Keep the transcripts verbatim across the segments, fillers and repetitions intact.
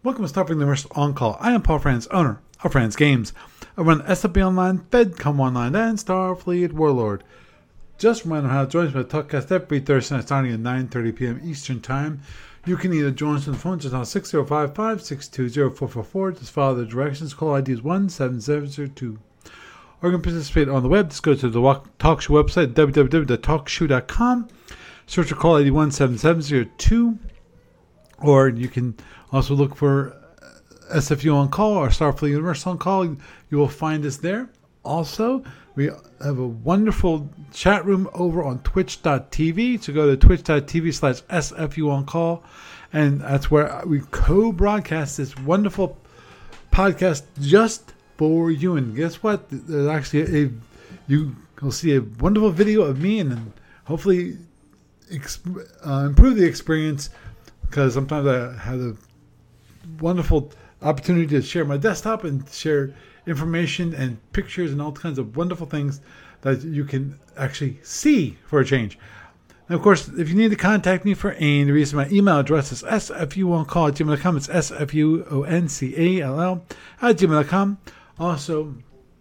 Welcome to Starfleet Universe On Call. I am Paul Franz, owner of Franz Games. I run S F B Online, FedCom Online, and Starfleet Warlord. Just a reminder how to join us by TalkCast every Thursday night starting at nine thirty p.m. Eastern Time. You can either join us on the phone just on six zero five five, six two zero, four four four. Just follow the directions. Call I D is one seven seven zero two. Or you can participate on the web. Just go to the Talk Show website, w w w dot talk show dot com. Search for call I D one seven seven zero two. Or you can also look for S F U On Call or Starfleet Universe On Call. You will find us there. Also, we have a wonderful chat room over on twitch dot t v. So go to twitch dot t v slash S F U On Call. And that's where we co-broadcast this wonderful podcast just for you. And guess what? There's actually a, you will see a wonderful video of me and then hopefully exp- uh, improve the experience, because sometimes I have a wonderful opportunity to share my desktop and share information and pictures and all kinds of wonderful things that you can actually see for a change. And of course, if you need to contact me for any reason, my email address is s f u on call at gmail dot com. It's S F U O N C A L L at gmail dot com. Also,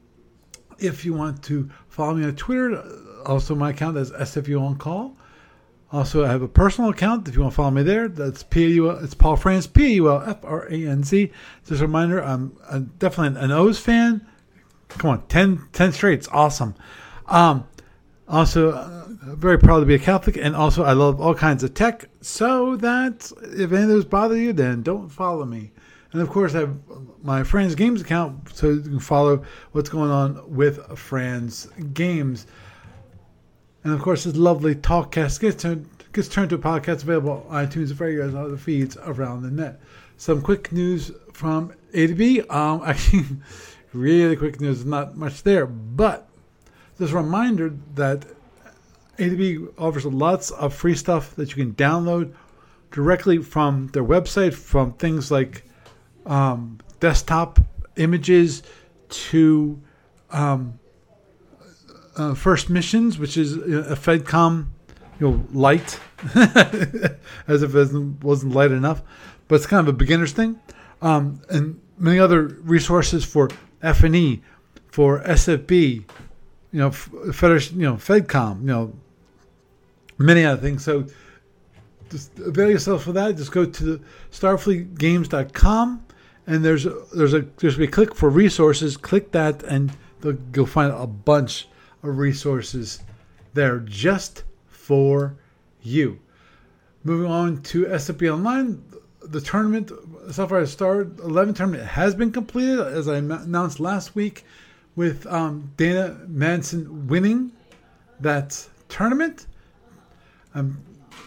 if you want to follow me on Twitter, also my account is S F U on call. Also, I have a personal account if you want to follow me there. That's P A U L, it's Paul Franz, P A U L F R A N Z. Just a reminder, I'm, I'm definitely an O's fan. Come on, ten, ten straight. It's awesome. Um, also, uh, very proud to be a Catholic. And also, I love all kinds of tech. So that if any of those bother you, then don't follow me. And of course, I have my Franz Games account, so you can follow what's going on with Franz Games. And of course, this lovely TalkCast gets turned, gets turned to a podcast available on iTunes and various other feeds around the net. Some quick news from A to B. Um, actually, really quick news, not much there. But just a reminder that A to B offers lots of free stuff that you can download directly from their website, from things like um, desktop images to Um, Uh, first missions, which is a FedCom, you know, light, as if it wasn't light enough, but it's kind of a beginner's thing, um, and many other resources for F and E, for S F B, you know, Federation, you know, FedCom, you know, many other things. So just avail yourself for that. Just go to the starfleet games dot com, and there's a, there's a there's a click for resources. Click that, and you'll find a bunch resources there just for you. Moving on to S F B Online, the tournament, Sapphire Star eleven tournament has been completed, as I announced last week, with um, Dana Manson winning that tournament. Um,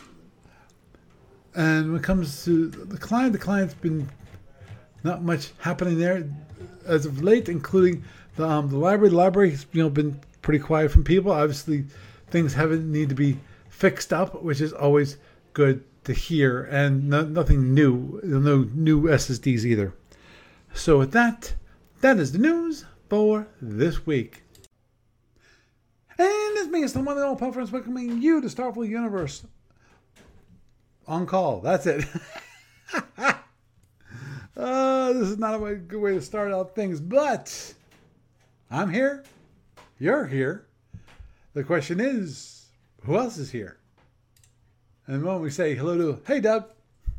and when it comes to the client, the client's been not much happening there as of late, including the um, the library. The library has, you know, been pretty quiet from people. Obviously, things haven't need to be fixed up, which is always good to hear, and no, nothing new. No new S S Ds either. So with that, that is the news for this week. And this means the one and all Paul Franz welcoming you to Starfleet Universe On Call. That's it. uh, this is not a good way to start out things, but I'm here. You're here. The question is, who else is here? And the moment we say hello to, hey, Doug.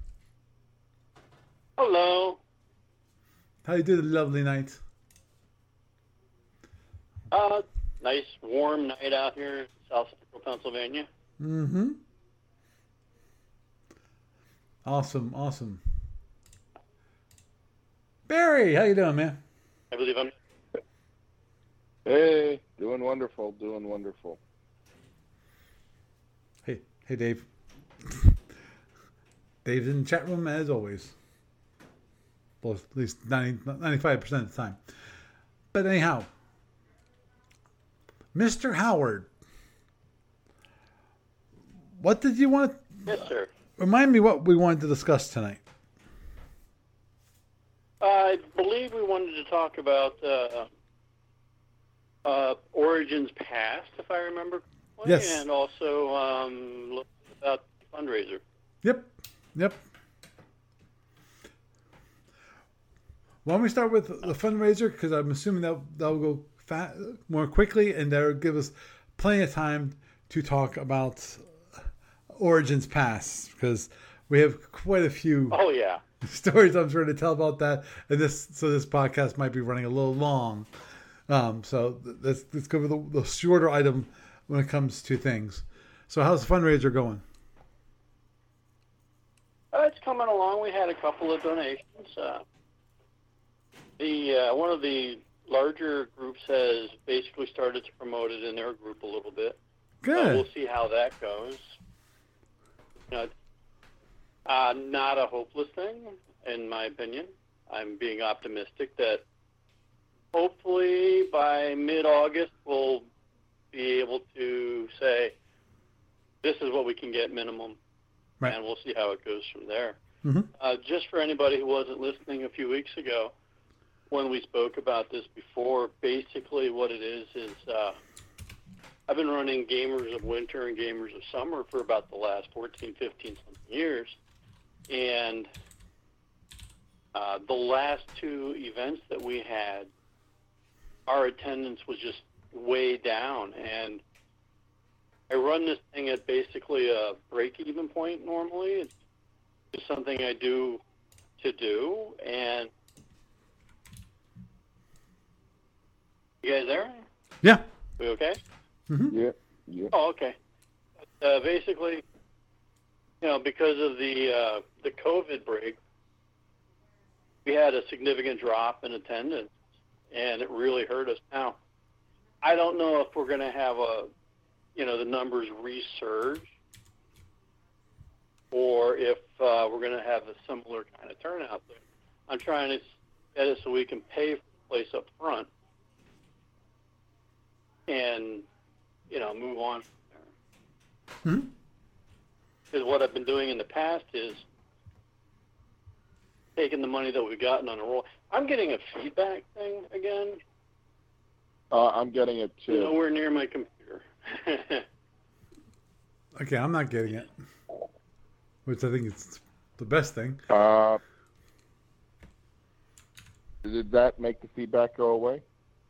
Hello. How you doing, lovely night? Uh, nice warm night out here in South Central Pennsylvania. Mm-hmm. Awesome, awesome. Barry, how you doing, man? I believe I'm... Hey, doing wonderful, doing wonderful. Hey, hey, Dave. Dave's in the chat room as always. Well, at least ninety, ninety-five percent of the time. But anyhow, Mister Howard, what did you want to... Yes, sir. Remind me what we wanted to discuss tonight. I believe we wanted to talk about... Uh, Uh, Origins Past, if I remember correctly, yes. And also um, look about the fundraiser. Yep, yep. Why don't we start with the fundraiser? Because I'm assuming that that will go fa- more quickly, and that will give us plenty of time to talk about Origins Pass, because we have quite a few Oh yeah. stories I'm sure to tell about that, and this so this podcast might be running a little long. Um, so let's let's go with the, the shorter item when it comes to things. So how's the fundraiser going? Uh, it's coming along. We had a couple of donations. Uh, the uh, one of the larger groups has basically started to promote it in their group a little bit. Good. So we'll see how that goes. You know, uh, not a hopeless thing, in my opinion. I'm being optimistic that hopefully by mid-August we'll be able to say this is what we can get minimum, Right. and we'll see how it goes from there. Mm-hmm. Uh, just for anybody who wasn't listening a few weeks ago, when we spoke about this before, basically what it is is uh, I've been running Gamers of Winter and Gamers of Summer for about the last fourteen, fifteen something years, and uh, the last two events that we had, our attendance was just way down, and I run this thing at basically a break-even point normally. It's just something I do to do, and you guys there? Yeah. We okay? Mm-hmm. Yeah, yeah. Oh, okay. Uh, basically, you know, because of the uh, the COVID break, we had a significant drop in attendance, and it really hurt us. Now, I don't know if we're going to have a, you know, the numbers resurge, or if uh, we're going to have a similar kind of turnout there. I'm trying to get it so we can pay for the place up front and, you know, move on from there. Mm-hmm. Because what I've been doing in the past is taking the money that we've gotten on a roll. I'm getting a feedback thing again. Uh, I'm getting it too. Nowhere near my computer. Okay, I'm not getting it, which I think is the best thing. Uh, did that make the feedback go away?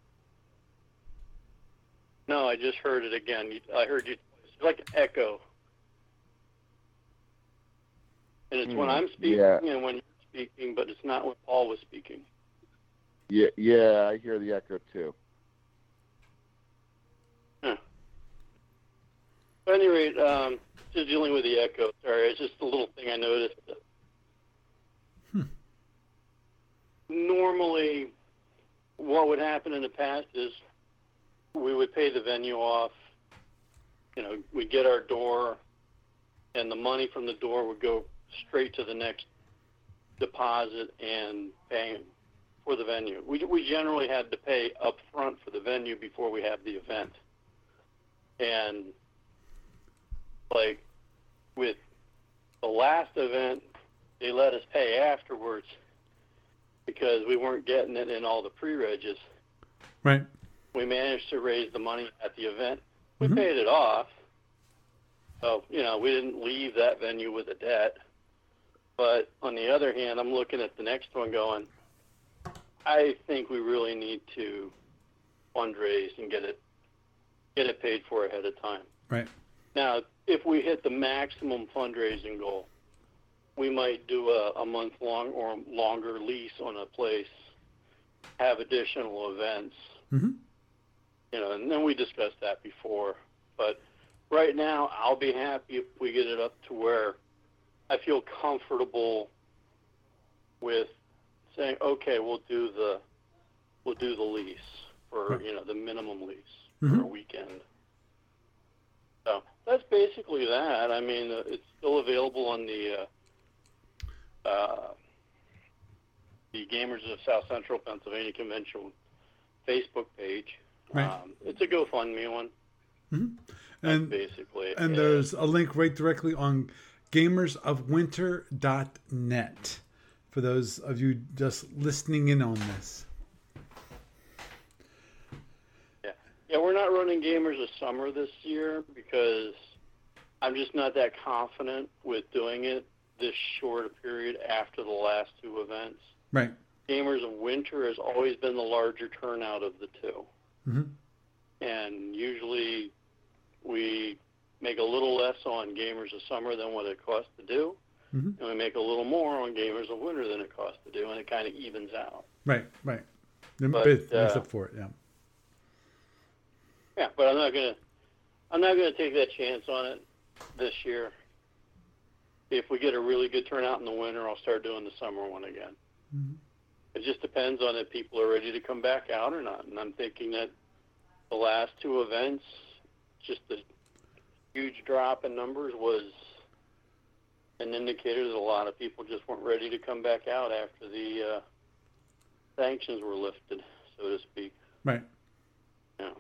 No, I just heard it again. You- I heard you. It's like an echo. And it's when Hmm, I'm speaking yeah. and when you're speaking, but it's not when Paul was speaking. Yeah, yeah, I hear the echo too. Huh. At any rate, um, just dealing with the echo. Sorry, it's just a little thing I noticed. Hmm. Normally, what would happen in the past is we would pay the venue off. You know, we'd get our door, and the money from the door would go straight to the next deposit and paying for the venue. We we generally had to pay up front for the venue before we have the event. And like with the last event, they let us pay afterwards because we weren't getting it in all the pre-regs. Right. We managed to raise the money at the event. We Mhm. paid it off. So, you know, we didn't leave that venue with a debt. But on the other hand, I'm looking at the next one going, I think we really need to fundraise and get it get it paid for ahead of time. Right. Now, if we hit the maximum fundraising goal, we might do a, a month long or longer lease on a place, have additional events, Mm-hmm. you know, and then we discussed that before. But right now, I'll be happy if we get it up to where I feel comfortable with saying, okay, we'll do the we'll do the lease for Right. you know the minimum lease Mhm. for a weekend. So that's basically that. I mean, uh, it's still available on the uh, uh, the Gamers of South Central Pennsylvania Convention Facebook page. Right. Um, it's a GoFundMe one. Mm-hmm. That's And basically and it. there's a link right directly on gamers of winter dot net for those of you just listening in on this. Yeah. Yeah, we're not running Gamers of Summer this year because I'm just not that confident with doing it this short a period after the last two events. Right. Gamers of Winter has always been the larger turnout of the two. Mm-hmm. And usually we make a little less on Gamers of Summer than what it costs to do, Mm-hmm. and we make a little more on Gamers of Winter than it costs to do, and it kind of evens out. Right, right. It But, makes uh, up for it, yeah. Yeah, but I'm not gonna, I'm not gonna take that chance on it this year. If we get a really good turnout in the winter, I'll start doing the summer one again. Mm-hmm. It just depends on if people are ready to come back out or not. And I'm thinking that the last two events, just the huge drop in numbers was an indicator that a lot of people just weren't ready to come back out after the uh, sanctions were lifted, so to speak. Right. Yeah.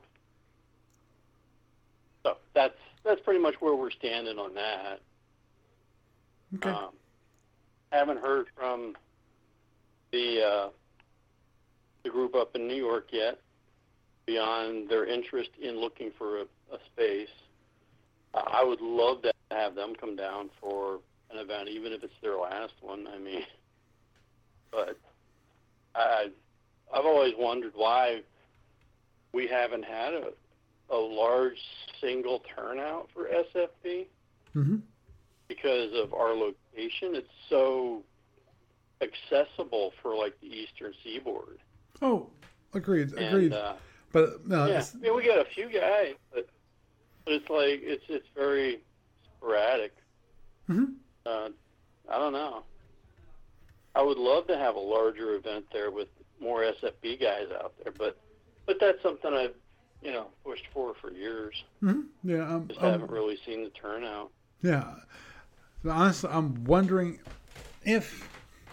So that's that's pretty much where we're standing on that. Okay. Um, haven't heard from the uh, the group up in New York yet, beyond their interest in looking for a, a space. Uh, I would love to have them come down for an event, even if it's their last one. I mean, but I I've always wondered why we haven't had a a large single turnout for S F B. Mm-hmm. Because of our location. It's so accessible for like the Eastern Seaboard. Oh, agreed, agreed. And, uh, but no, yeah, it's- I mean, we got a few guys, but, but it's like it's it's very sporadic. Mhm. Uh, I don't know. I would love to have a larger event there with more S F B guys out there, but but that's something I've you know pushed for for years. Mhm. yeah, um, Just um, haven't really seen the turnout. yeah. So honestly, I'm wondering if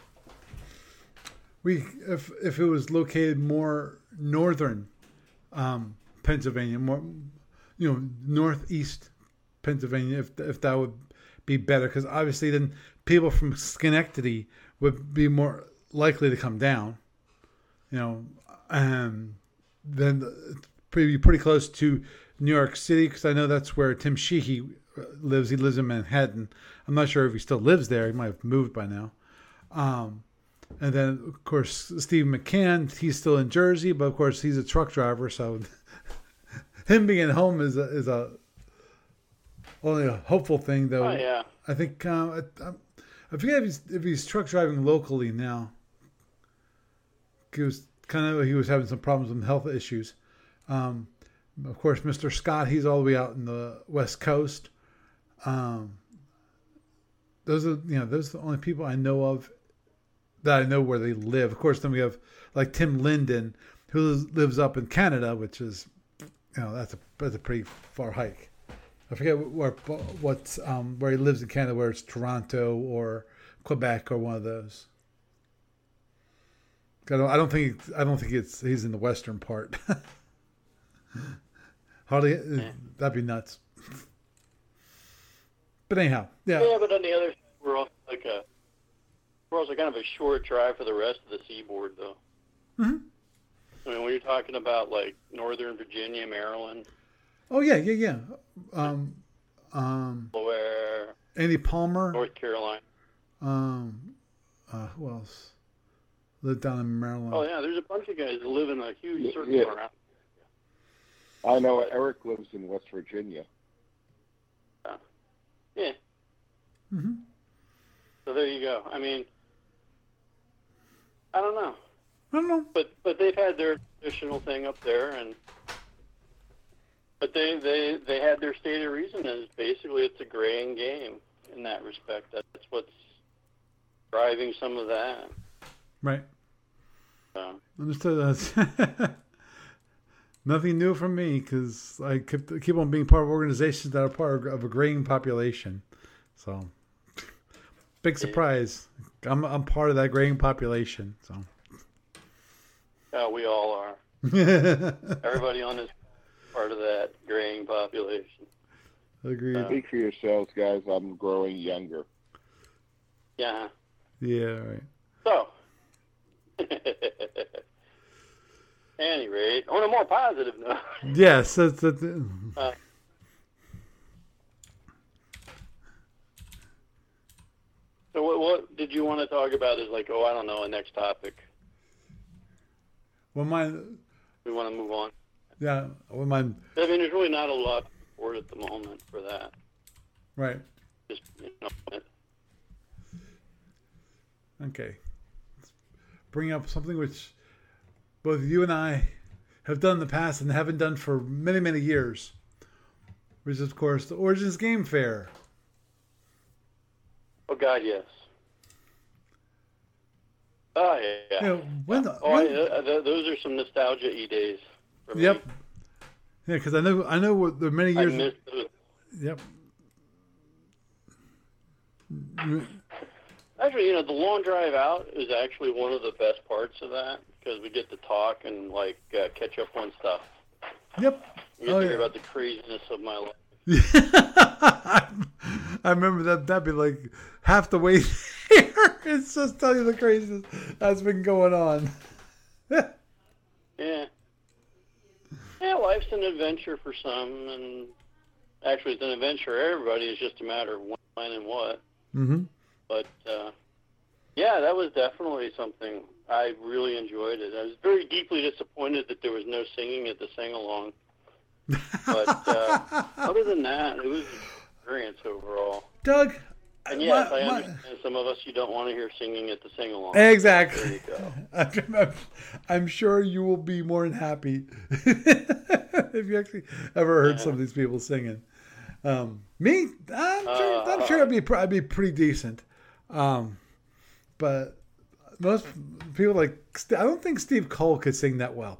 we if if it was located more northern um, Pennsylvania, more you know northeast Pennsylvania, if if that would be better, because obviously then people from Schenectady would be more likely to come down, you know, and then it's pretty pretty close to New York City, because I know that's where Tim Sheehy lives. He lives in Manhattan. I'm not sure if he still lives there. He might have moved by now. Um, and then, of course, Steve McCann, he's still in Jersey, but of course he's a truck driver, so him being home is a, is a only a hopeful thing, though. Oh yeah. I think uh, I, I forget if he's if he's truck driving locally now. He was kind of he was having some problems with health issues. Um, of course, Mister Scott, he's all the way out in the West Coast. Um, those are you know those are the only people I know of that I know where they live. Of course, then we have like Tim Linden, who lives up in Canada, which is you know that's a that's a pretty far hike. I forget where what's um, where he lives in Canada, where it's Toronto or Quebec or one of those. I don't, I don't think I don't think it's he's in the western part. Hardly Yeah. that'd be nuts. But anyhow, yeah, Yeah, but on the other side, we're also like a we're also kind of a short drive for the rest of the seaboard, though. hmm I mean, when you're talking about like Northern Virginia, Maryland, oh yeah, yeah, yeah. Um, um, Delaware, Andy Palmer. North Carolina. Um, uh, who else lived down in Maryland? Oh yeah, there's a bunch of guys that live in a huge Yeah, circle yeah. around. I know Eric lives in West Virginia. Yeah, hmm so there you go. I mean, I don't know, I don't know. but but they've had their traditional thing up there, and but they they they had their stated reason is basically it's a graying game in that respect. That's what's driving some of that. Right. So. Understood. That's nothing new from me, because I keep, keep on being part of organizations that are part of a graying population. So, big surprise. I'm I'm part of that graying population. So, Uh, we all are. Everybody on this part of that graying population. agreed. Uh, Speak for yourselves, guys. I'm growing younger. Yeah. Yeah. Right. So, any rate, on a more positive note, Yes. That's, that's uh, so what, what did you want to talk about? Is like, oh, I don't know, a next topic. when mine, we want to move on. yeah, when mine, I mean, there's really not a lot of support at the moment for that. right. Just, you know, Okay. Let's bring up something which both you and I have done in the past and haven't done for many, many years, which is, of course, the Origins Game Fair. oh, God, yes. Oh, yeah. yeah. You know, when, oh, when, yeah, th- those are some nostalgia-y days for me. Yep. Yeah, because I know, I know what the many I years. miss those. Yep. Actually, you know, the long drive out is actually one of the best parts of that because we get to talk and, like, uh, catch up on stuff. Yep. We get Oh, to yeah. hear about the craziness of my life. I remember that. That'd be like half the way there. It's just tell you the craziness that's been going on. Yeah. Yeah, life's an adventure for some, and actually it's an adventure for everybody. It's just a matter of when and what. Mm-hmm. But, uh, yeah, that was definitely something I really enjoyed it. I was very deeply disappointed that there was no singing at the sing-along. But uh, other than that, it was an experience overall. Doug. And yes, my, I my, understand some of us you don't want to hear singing at the sing-along. Exactly. There you go. I'm, I'm sure you will be more than happy if you actually ever heard Yeah. some of these people singing. Um, me, I'm sure, Uh, I'm sure I'd be, pr- I'd be pretty decent. Um, but most people like, I don't think Steve Cole could sing that well,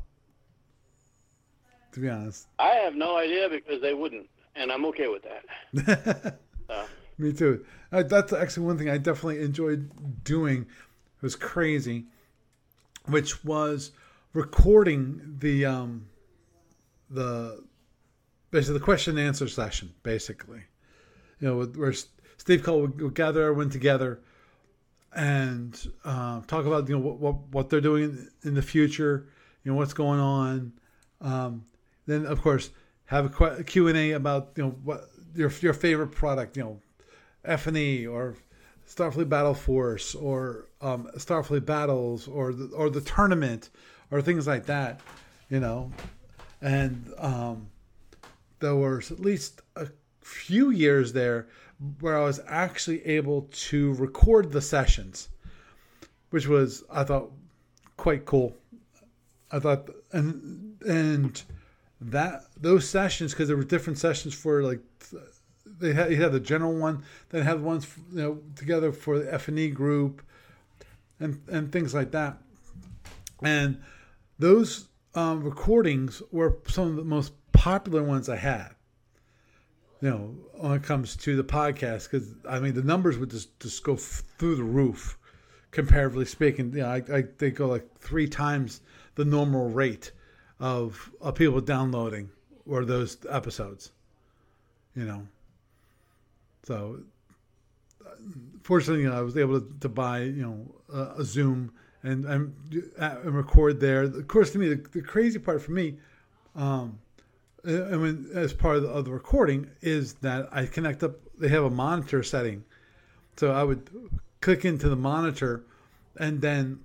to be honest. I have no idea because they wouldn't, and I'm okay with that. So, Me too. Uh, that's actually one thing I definitely enjoyed doing. It was crazy, which was recording the um, the basically the question and answer session. Basically, you know, where Steve Cole would, would gather everyone together and uh, talk about you know what what, what they're doing in, in the future, you know what's going on. Um, then of course have a Q and A about you know what your your favorite product, you know. F and E or Starfleet Battle Force or um, Starfleet Battles or the, or the tournament or things like that, you know. And um, there was at least a few years there where I was actually able to record the sessions, which was, I thought, quite cool. I thought, and and that those sessions, because there were different sessions for like. They had, you had the general one, then had ones you know together for the F and E group, and and things like that. And those um, recordings were some of the most popular ones I had. You know, when it comes to the podcast, because I mean the numbers would just, just go f- through the roof, comparatively speaking. You know, I, I they go like three times the normal rate of of people downloading or those episodes. You know. So, fortunately, you know, I was able to, to buy, you know, a, a Zoom and, and and record there. Of course, to me, the, the crazy part for me, um, I mean, as part of the, of the recording, is that I connect up. They have a monitor setting, so I would click into the monitor, and then,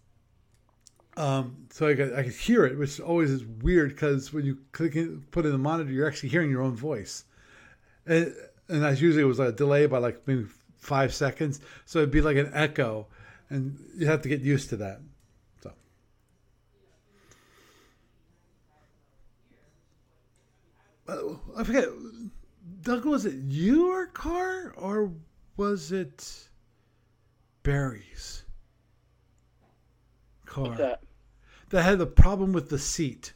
um, so I could I could hear it, which always is weird because when you click in, put in the monitor, you're actually hearing your own voice. And, And that's usually it was a delay by like maybe five seconds. So it'd be like an echo. And you have to get used to that. So uh, I forget. Doug, was it your car or was it Barry's car? what's that? That had the problem with the seat.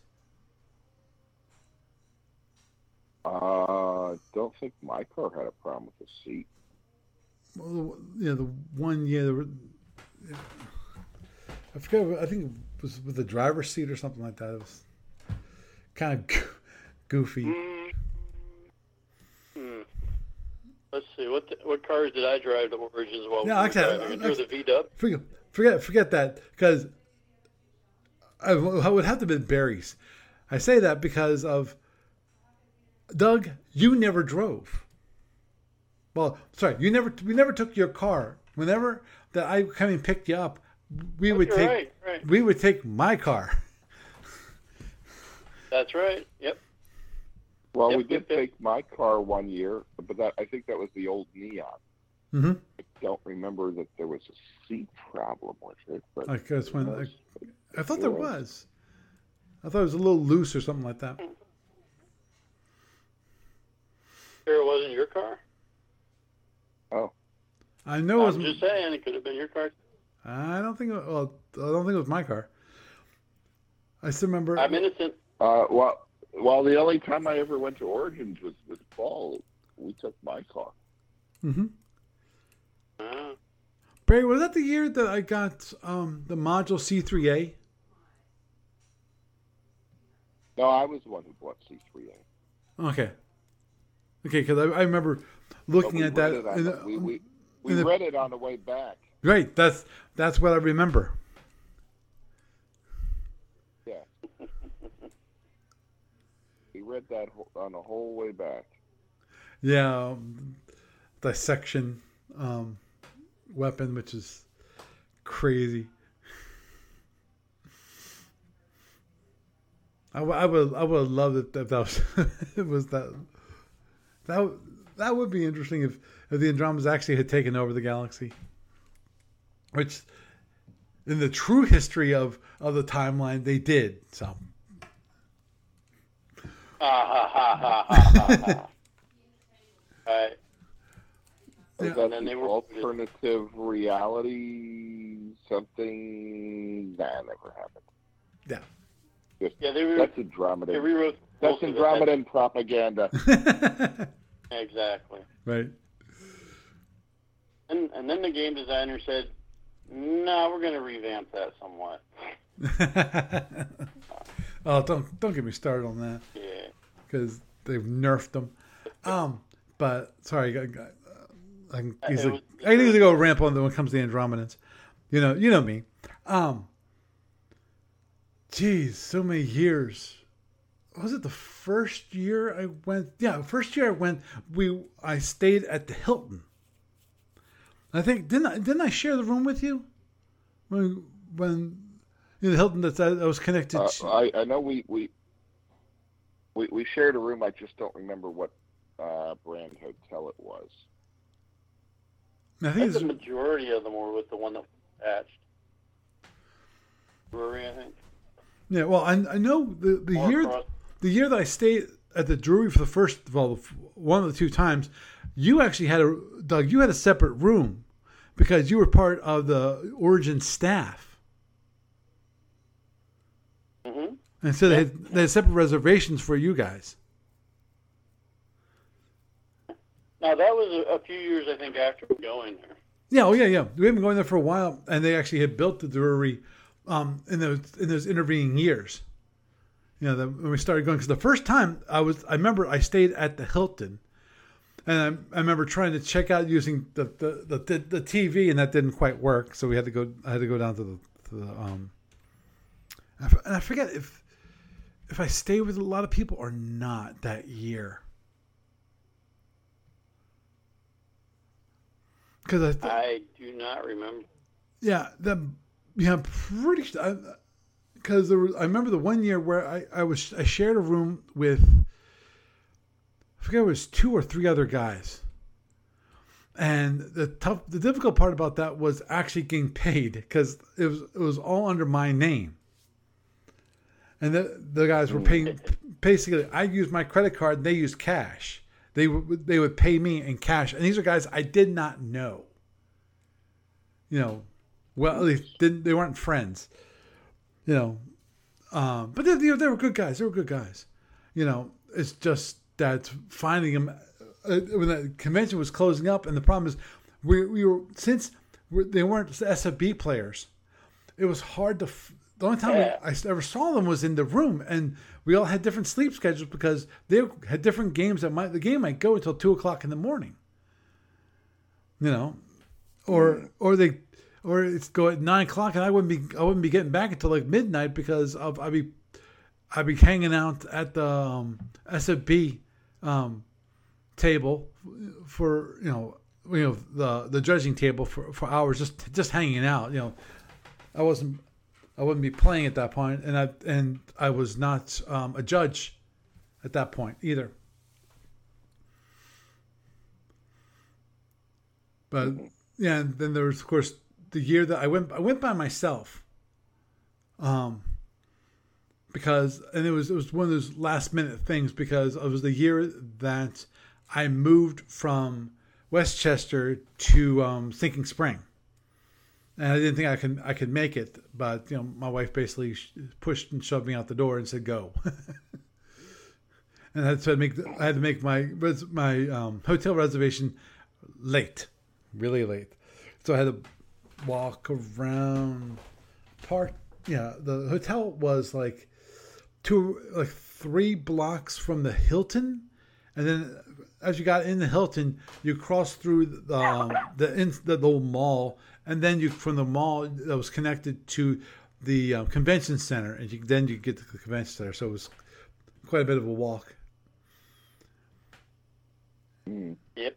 Uh, I don't think my car had a problem with the seat. Well, you know, the one year, there were, I forget, I think it was with the driver's seat or something like that. It was kind of goofy. Mm. Hmm. Let's see. What the, what cars did I drive to Origins while Yeah, we were actually, driving? I I- drove the V-Dub. Forget, forget, forget that because I, I would have to be Barry's. I say that because of Doug. You never drove. Well, sorry, you never. We never took your car. Whenever that I come and picked you up, we Oh, would you're take. right, right. We would take my car. That's right. Yep. Well, Yep, we did yep, yep. take my car one year, but that I think that was the old Neon. Mm-hmm. I don't remember that there was a seat problem with it, but I guess when it I, I thought there was. I thought it was a little loose or something like that. Sure, it wasn't your car. Oh, I know it was. I'm just saying, it could have been your car. I don't think. It, well, I don't think it was my car. I still remember. I'm innocent. uh, well, well, the only time I ever went to Origins was this fall. We took my car. Mm-hmm. Ah. Barry, was that the year that I got um, the module C three A? No, I was the one who bought C three A. Okay. Okay, because I, I remember looking we at that. read it on in the- the- we we, we in the- read it on the way back. Right. That's that's what I remember. Yeah. We read that whole- on the whole way back. Yeah, um, dissection um, weapon, which is crazy. I, w- I would I would have loved it if that was it was that that w- that would be interesting if, if the Andromedas actually had taken over the galaxy, which in the true history of, of the timeline they did. So Ha ha ha ha ha ha ha. Right. Was Yeah. that And then the they were- alternative reality something? That never happened. yeah. Just, Yeah, they, re- that's they Andromedan. rewrote That's most of it. Andromedan propaganda. Exactly. Right. And and then the game designer said, "No, we're going to revamp that somewhat." Oh, don't don't get me started on that Yeah. because they've nerfed them. Um, but sorry, I, I, I can Uh, it easily was- I can easily go ramp on when it comes to the Andromedans. You know, you know me. Um, geez, so many years. Was it the first year I went? Yeah, first year I went. We I stayed at the Hilton. I think didn't I, didn't I share the room with you when when you know, the Hilton that I was connected. Uh, to, I, I know we, we we we shared a room. I just don't remember what uh, brand hotel it was. I I think think it's the majority of them were with the one that was attached. Brewery, I think. yeah. Well, I I know the the Or year across- the year that I stayed at the Drury for the first well one of the two times, you actually had a Doug. You had a separate room because you were part of the Origin staff. Mhm. And so they had, they had separate reservations for you guys. Now that was a, a few years, I think, after going there. Yeah, oh yeah, yeah. We've been going there for a while, and they actually had built the brewery um, in those in those intervening years. You know, the, when we started going, because the first time I was, I remember I stayed at the Hilton, and I, I remember trying to check out using the the, the the T V, and that didn't quite work. So we had to go. I had to go down to the to the um. I f- And I forget if if I stayed with a lot of people or not that year. Because I, th- I do not remember. yeah, the yeah, I'm pretty sure because there was. I remember the one year where I, I was I shared a room with. I forget it was two or three other guys, and the tough, the difficult part about that was actually getting paid because it was it was all under my name, and the the guys were paying basically. I used my credit card, and they used cash. They would they would pay me in cash, and these are guys I did not know. You know, well, at least didn't they weren't friends. You know, um, but they, they they were good guys. They were good guys. You know, it's just that finding them uh, when the convention was closing up, and the problem is we we were since we're, they weren't S F B players. It was hard to. F- the only time Yeah. I ever saw them was in the room, and we all had different sleep schedules because they had different games that might the game might go until two o'clock in the morning. You know, or or they or it's go at nine o'clock, and I wouldn't be I wouldn't be getting back until like midnight because of I'd be I'd be hanging out at the um, S F B um, table for you know you know the the judging table for, for hours just just hanging out. You know, I wasn't. I wouldn't be playing at that point, and I and I was not um, a judge at that point either. But yeah, and then there was, of course, the year that I went. I went by myself, um, because and it was it was one of those last minute things because it was the year that I moved from Westchester to um, Sinking Spring, and I didn't think I could I could make it. But you know, my wife basically pushed and shoved me out the door and said, "Go." And I had to make I had to make my my um, hotel reservation late. Really late, so I had to walk around park. Yeah, the hotel was like two, like three blocks from the Hilton, and then as you got in the Hilton, you crossed through the um, the, in, the the old mall, and then you from the mall that was connected to the um, convention center, and you, then you get to the convention center. So it was quite a bit of a walk. Mm. Yep.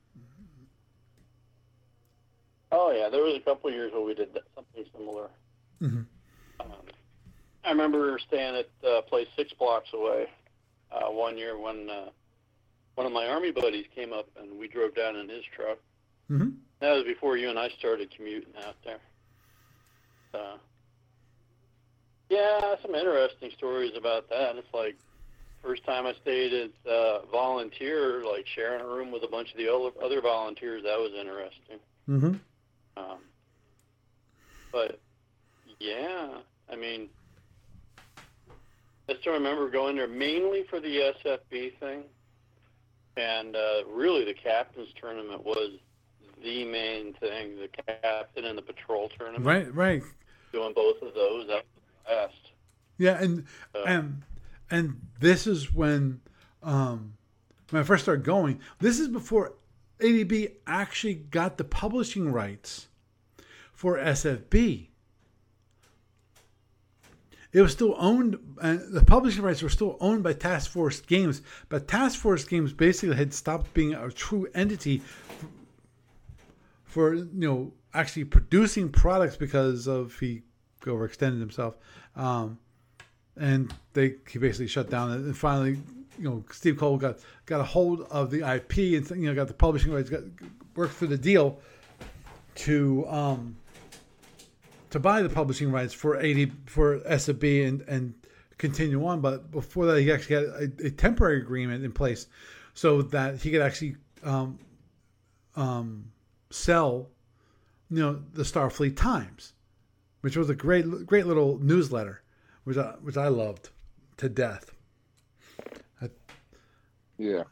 Oh yeah, there was a couple of years where we did that, something similar. Mm-hmm. Um, I remember staying at a place six blocks away uh, one year when uh, one of my Army buddies came up and we drove down in his truck. Mm-hmm. That was before you and I started commuting out there. Uh, yeah, some interesting stories about that. It's like first time I stayed as a volunteer, like sharing a room with a bunch of the other volunteers. That was interesting. Mm-hmm. Um, but yeah, I mean, I still remember going there mainly for the S F B thing, and uh, really the captain's tournament was the main thing. The captain and the patrol tournament, right, right. Doing both of those, that was the best. Yeah, and so, and and this is when um, when I first started going. This is before A D B actually got the publishing rights for S F B. It was still owned, and the publishing rights were still owned by Task Force Games, but Task Force Games basically had stopped being a true entity for, for you know, actually producing products because of he overextended himself, um, and they he basically shut down. And finally, you know, Steve Cole got got a hold of the I P and you know got the publishing rights, got worked through the deal to um, to buy the publishing rights for eighty for S F B and and continue on. But before that, he actually had a, a temporary agreement in place so that he could actually um, um, sell, you know, the Starfleet Times, which was a great great little newsletter, which I, which I loved to death. I, yeah.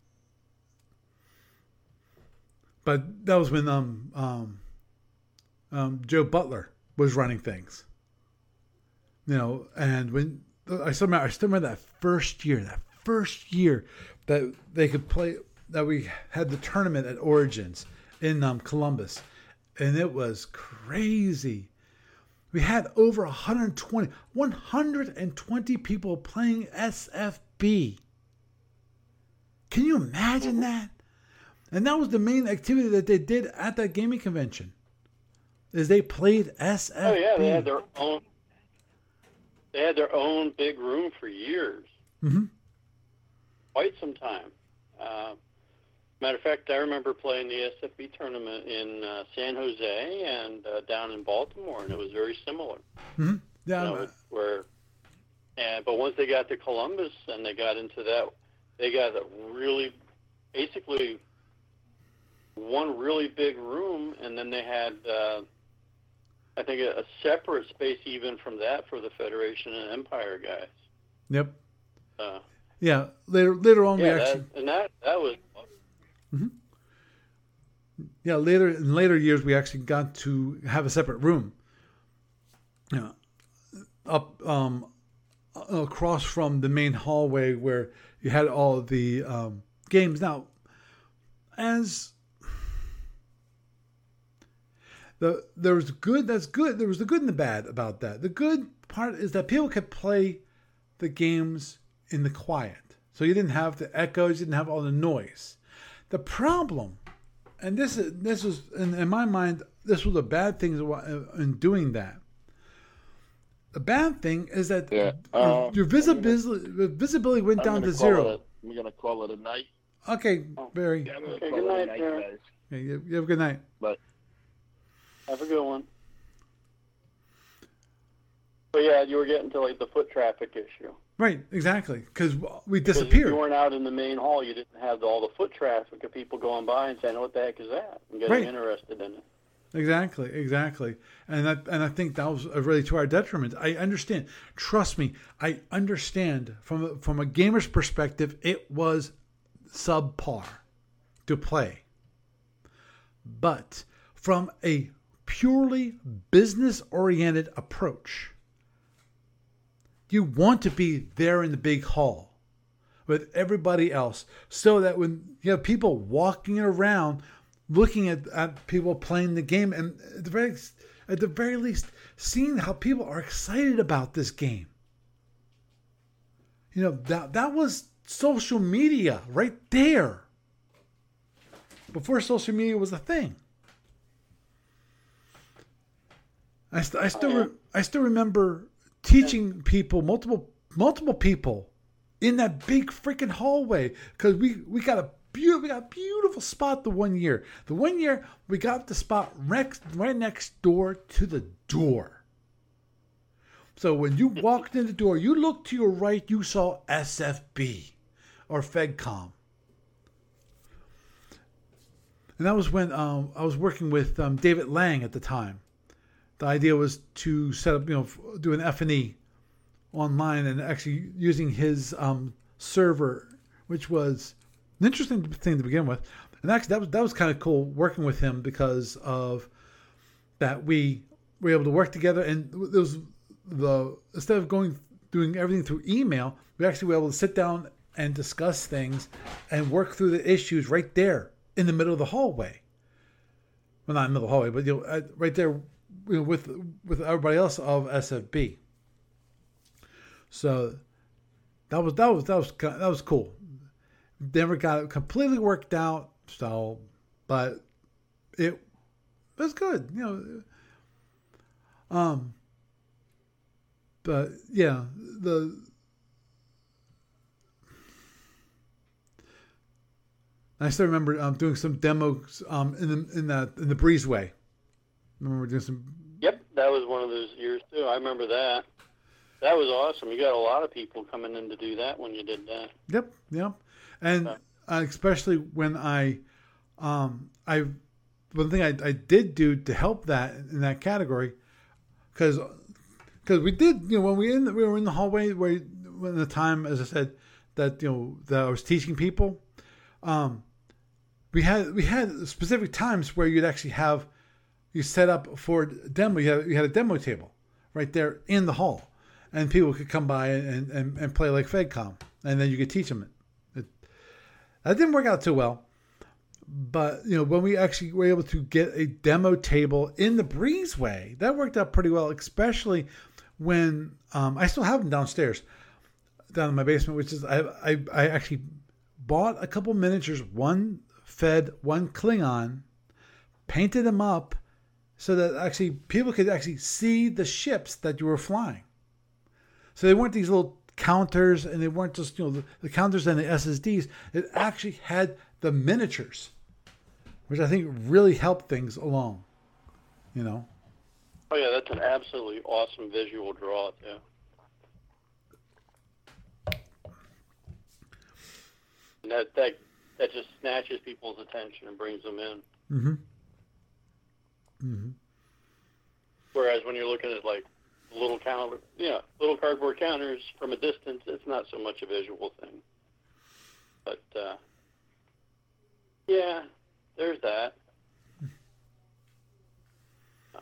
But that was when um, um, um, Joe Butler was running things, you know. And when I still remember, I still remember that first year, that first year that they could play, that we had the tournament at Origins in um, Columbus, and it was crazy. We had over one hundred twenty, one hundred twenty people playing S F B. Can you imagine that? And that was the main activity that they did at that gaming convention, is they played S F B. Oh yeah, they had their own. They had their own big room for years, mm-hmm. quite some time. Uh, matter of fact, I remember playing the S F B tournament in uh, San Jose and uh, down in Baltimore, and it was very similar. Mm-hmm. Yeah, you know, where, and but once they got to Columbus and they got into that, they got a really, basically, one really big room, and then they had, uh, I think, a, a separate space even from that for the Federation and Empire guys. Yep. Uh, yeah. Later, later on, yeah, we actually, that, and that that was. Mm-hmm. Yeah, later in later years, we actually got to have a separate room. Yeah, up um, across from the main hallway where you had all of the um, games. Now, as the there was good, that's good. There was the good and the bad about that. The good part is that people could play the games in the quiet, so you didn't have the echoes, you didn't have all the noise. The problem, and this is this was in, in my mind, this was a bad thing in doing that. the bad thing is that Yeah. your, Uh, your visibility visibility went I'm down gonna to call zero. it a- I'm gonna call it a night. Okay, Barry. Yeah, I'm gonna Okay, call good it a night, night, Barry. guys. Yeah, you, you have a good night. But Have a good one. But yeah, you were getting to like the foot traffic issue. Right, exactly. Because we Because if disappeared. you weren't out in the main hall, you didn't have all the foot traffic of people going by and saying, "What the heck is that?" and getting Right. interested in it. Exactly, exactly, and that, and I think that was really to our detriment. I understand. Trust me, I understand from a, from a gamer's perspective. It was subpar to play, but from a purely business-oriented approach, you want to be there in the big hall with everybody else, so that when you have people walking around, looking at, at people playing the game, and at the very at the very least, seeing how people are excited about this game. You know, that that was social media right there. Before social media was a thing. I, st- I still re- I still remember teaching people, multiple multiple people, in that big freaking hallway, because we, we got a beautiful we got a beautiful spot the one year. The one year we got the spot next right next door to the door. So when you walked in the door, you looked to your right, you saw S F B or FedCom. And that was when um, I was working with um, David Lang at the time. The idea was to set up, you know, do an F and E online, and actually using his um, server, which was an interesting thing to begin with. And actually, that was that was kind of cool working with him, because of that we were able to work together. And there was the instead of going doing everything through email, we actually were able to sit down and discuss things and work through the issues right there in the middle of the hallway. Well, not in the middle of the hallway, but you know, right there, you know, with with everybody else of S F B. So that was that was that was that was cool. Never got it completely worked out, so but it was good, you know. Um, but yeah, the I still remember um, doing some demos um, in the in the in the breezeway. I remember doing some. Yep, that was one of those years too. I remember that. That was awesome. You got a lot of people coming in to do that when you did that. Yep, yep, and uh, especially when I, um, I, one thing I, I did do to help that in that category, because because we did, you know, when we in the, we were in the hallway where when the time, as I said, that you know that I was teaching people, um, we had we had specific times where you'd actually have you set up for demo. You had you had a demo table right there in the hall. And people could come by and, and, and play like FedCom. And then you could teach them it. it. That didn't work out too well. But, you know, when we actually were able to get a demo table in the breezeway, that worked out pretty well, especially when um, I still have them downstairs, down in my basement, which is I, I, I actually bought a couple miniatures, one Fed, one Klingon, painted them up so that actually people could actually see the ships that you were flying. So they weren't these little counters, and they weren't just, you know, the, the counters and the S S Ds. It actually had the miniatures, which I think really helped things along, you know. Oh yeah, that's an absolutely awesome visual draw too. And that that that just snatches people's attention and brings them in. Mm-hmm. Mm-hmm. Whereas when you're looking at like little counter, yeah, little cardboard counters from a distance, it's not so much a visual thing. But uh, yeah, there's that. Uh,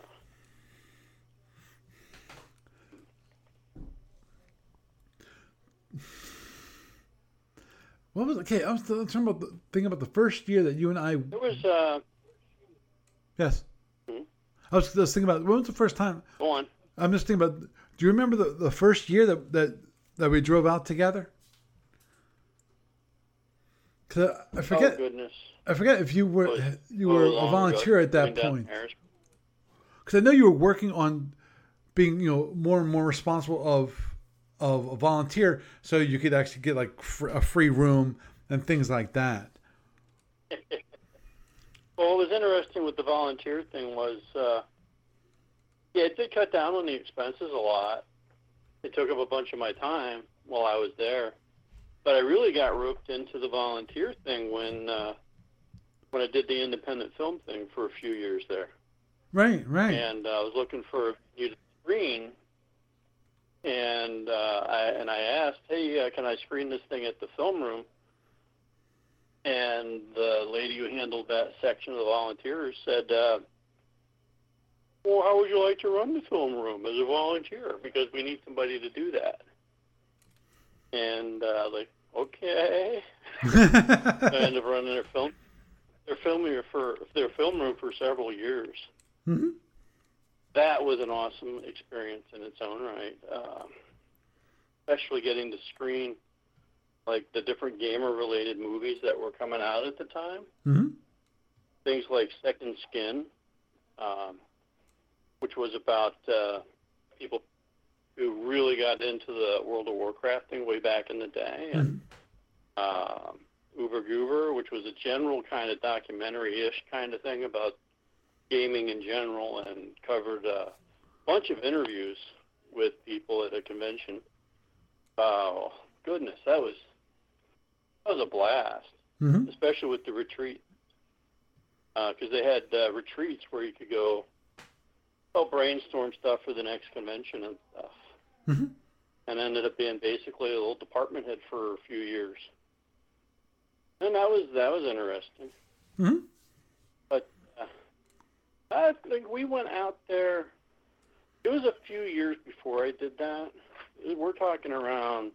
What was okay? I was talking about the thing about the first year that you and I. there was. Uh, Yes. hmm? I was just thinking about when was the first time. Go on. I'm just thinking about. Do you remember the, the first year that, that that we drove out together? Cause I, I forget. Oh goodness. I forget if you were Was- you oh, were long a volunteer ago, at that going down point. Harrisburg. Because I know you were working on being, you know, more and more responsible of of a volunteer, so you could actually get like fr- a free room and things like that. Well, what was interesting with the volunteer thing was, uh, yeah, it did cut down on the expenses a lot. It took up a bunch of my time while I was there. But I really got roped into the volunteer thing when uh, when I did the independent film thing for a few years there. Right, right. And uh, I was looking for a new screen, and uh, I and I asked, "Hey, uh, can I screen this thing at the film room?" And the lady who handled that section of the volunteers said, uh, "Well, how would you like to run the film room as a volunteer? Because we need somebody to do that." And uh, like, okay. I ended up running their film. They're filming for their film room for several years. Mm-hmm. That was an awesome experience in its own right, uh, especially getting to screen like the different gamer-related movies that were coming out at the time. Mm-hmm. Things like Second Skin, um, which was about uh, people who really got into the World of Warcraft thing way back in the day, and mm-hmm. um, Uber Goober, which was a general kind of documentary-ish kind of thing about gaming in general, and covered a bunch of interviews with people at a convention. Oh, goodness, that was that was a blast, mm-hmm. especially with the retreat, because uh, they had uh, retreats where you could go help brainstorm stuff for the next convention and stuff. Mm-hmm. And ended up being basically a little department head for a few years. And that was that was interesting. Mm-hmm. But uh, I think we went out there. It was a few years before I did that. We're talking around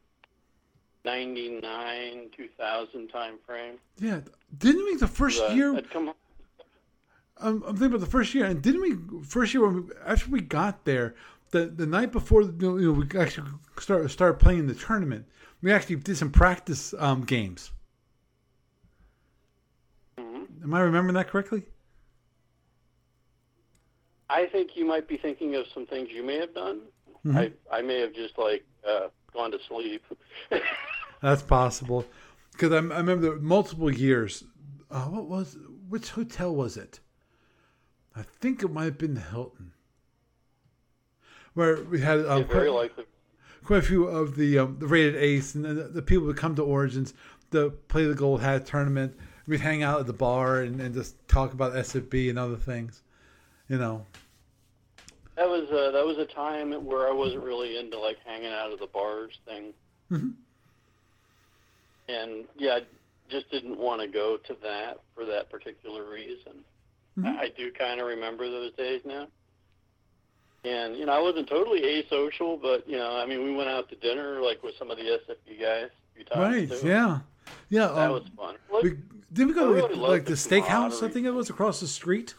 ninety-nine, two thousand time frame. Yeah. Didn't we the first uh, year... I'd come I'm, I'm thinking about the first year, and didn't we, first year, when we, after we got there, the, the night before you know, we actually start, started playing the tournament, we actually did some practice um, games. Mm-hmm. Am I remembering that correctly? I think you might be thinking of some things you may have done. Mm-hmm. I, I may have just, like, uh, gone to sleep. That's possible. Because I, I remember multiple years. Uh, what was, which hotel was it? I think it might have been the Hilton. Where we had um, yeah, very quite, likely. quite a few of the um, the rated ace and the, the people would come to Origins to play the Gold Hat tournament. We'd hang out at the bar and, and just talk about S F B and other things, you know. That was uh, that was a time where I wasn't really into like hanging out at the bars thing, mm-hmm. and yeah, I just didn't want to go to that for that particular reason. Mm-hmm. I, I do kind of remember those days now. And, you know, I wasn't totally asocial, but, you know, I mean, we went out to dinner, like, with some of the S F B guys a few times, right, too. yeah. Yeah. That um, was fun. Look, we, did we go to, really like, the, the steakhouse, I think it was, across the street?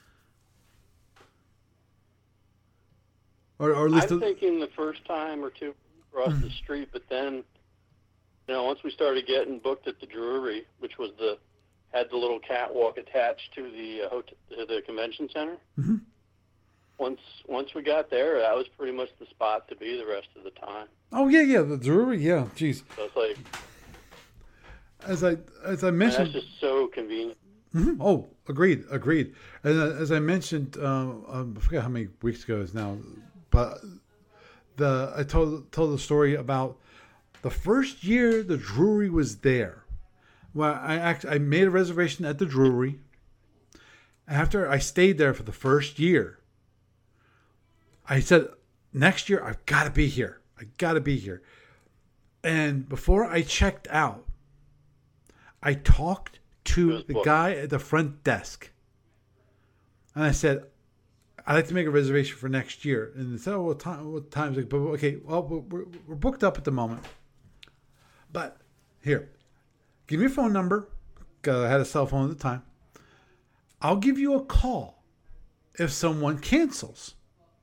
Or, or at least I'm the... thinking the first time or two across mm-hmm. the street, but then, you know, once we started getting booked at the Drury, which was the, had the little catwalk attached to the, uh, hotel, to the convention center, mm-hmm. Once once we got there, that was pretty much the spot to be the rest of the time. Oh yeah, yeah, the Drury, yeah, jeez. So it's like, as I as I mentioned, that's just so convenient. Mm-hmm. Oh, agreed, agreed. And uh, as I mentioned, uh, I forget how many weeks ago it is now, but the I told told the story about the first year the Drury was there. Well, I act, I made a reservation at the Drury. After I stayed there for the first year, I said, next year, I've got to be here. I got to be here. And before I checked out, I talked to the guy at the front desk. And I said, I'd like to make a reservation for next year. And they said, oh, what time? What time's it? But okay, well, we're, we're booked up at the moment. But here, give me your phone number. I had a cell phone at the time. I'll give you a call if someone cancels.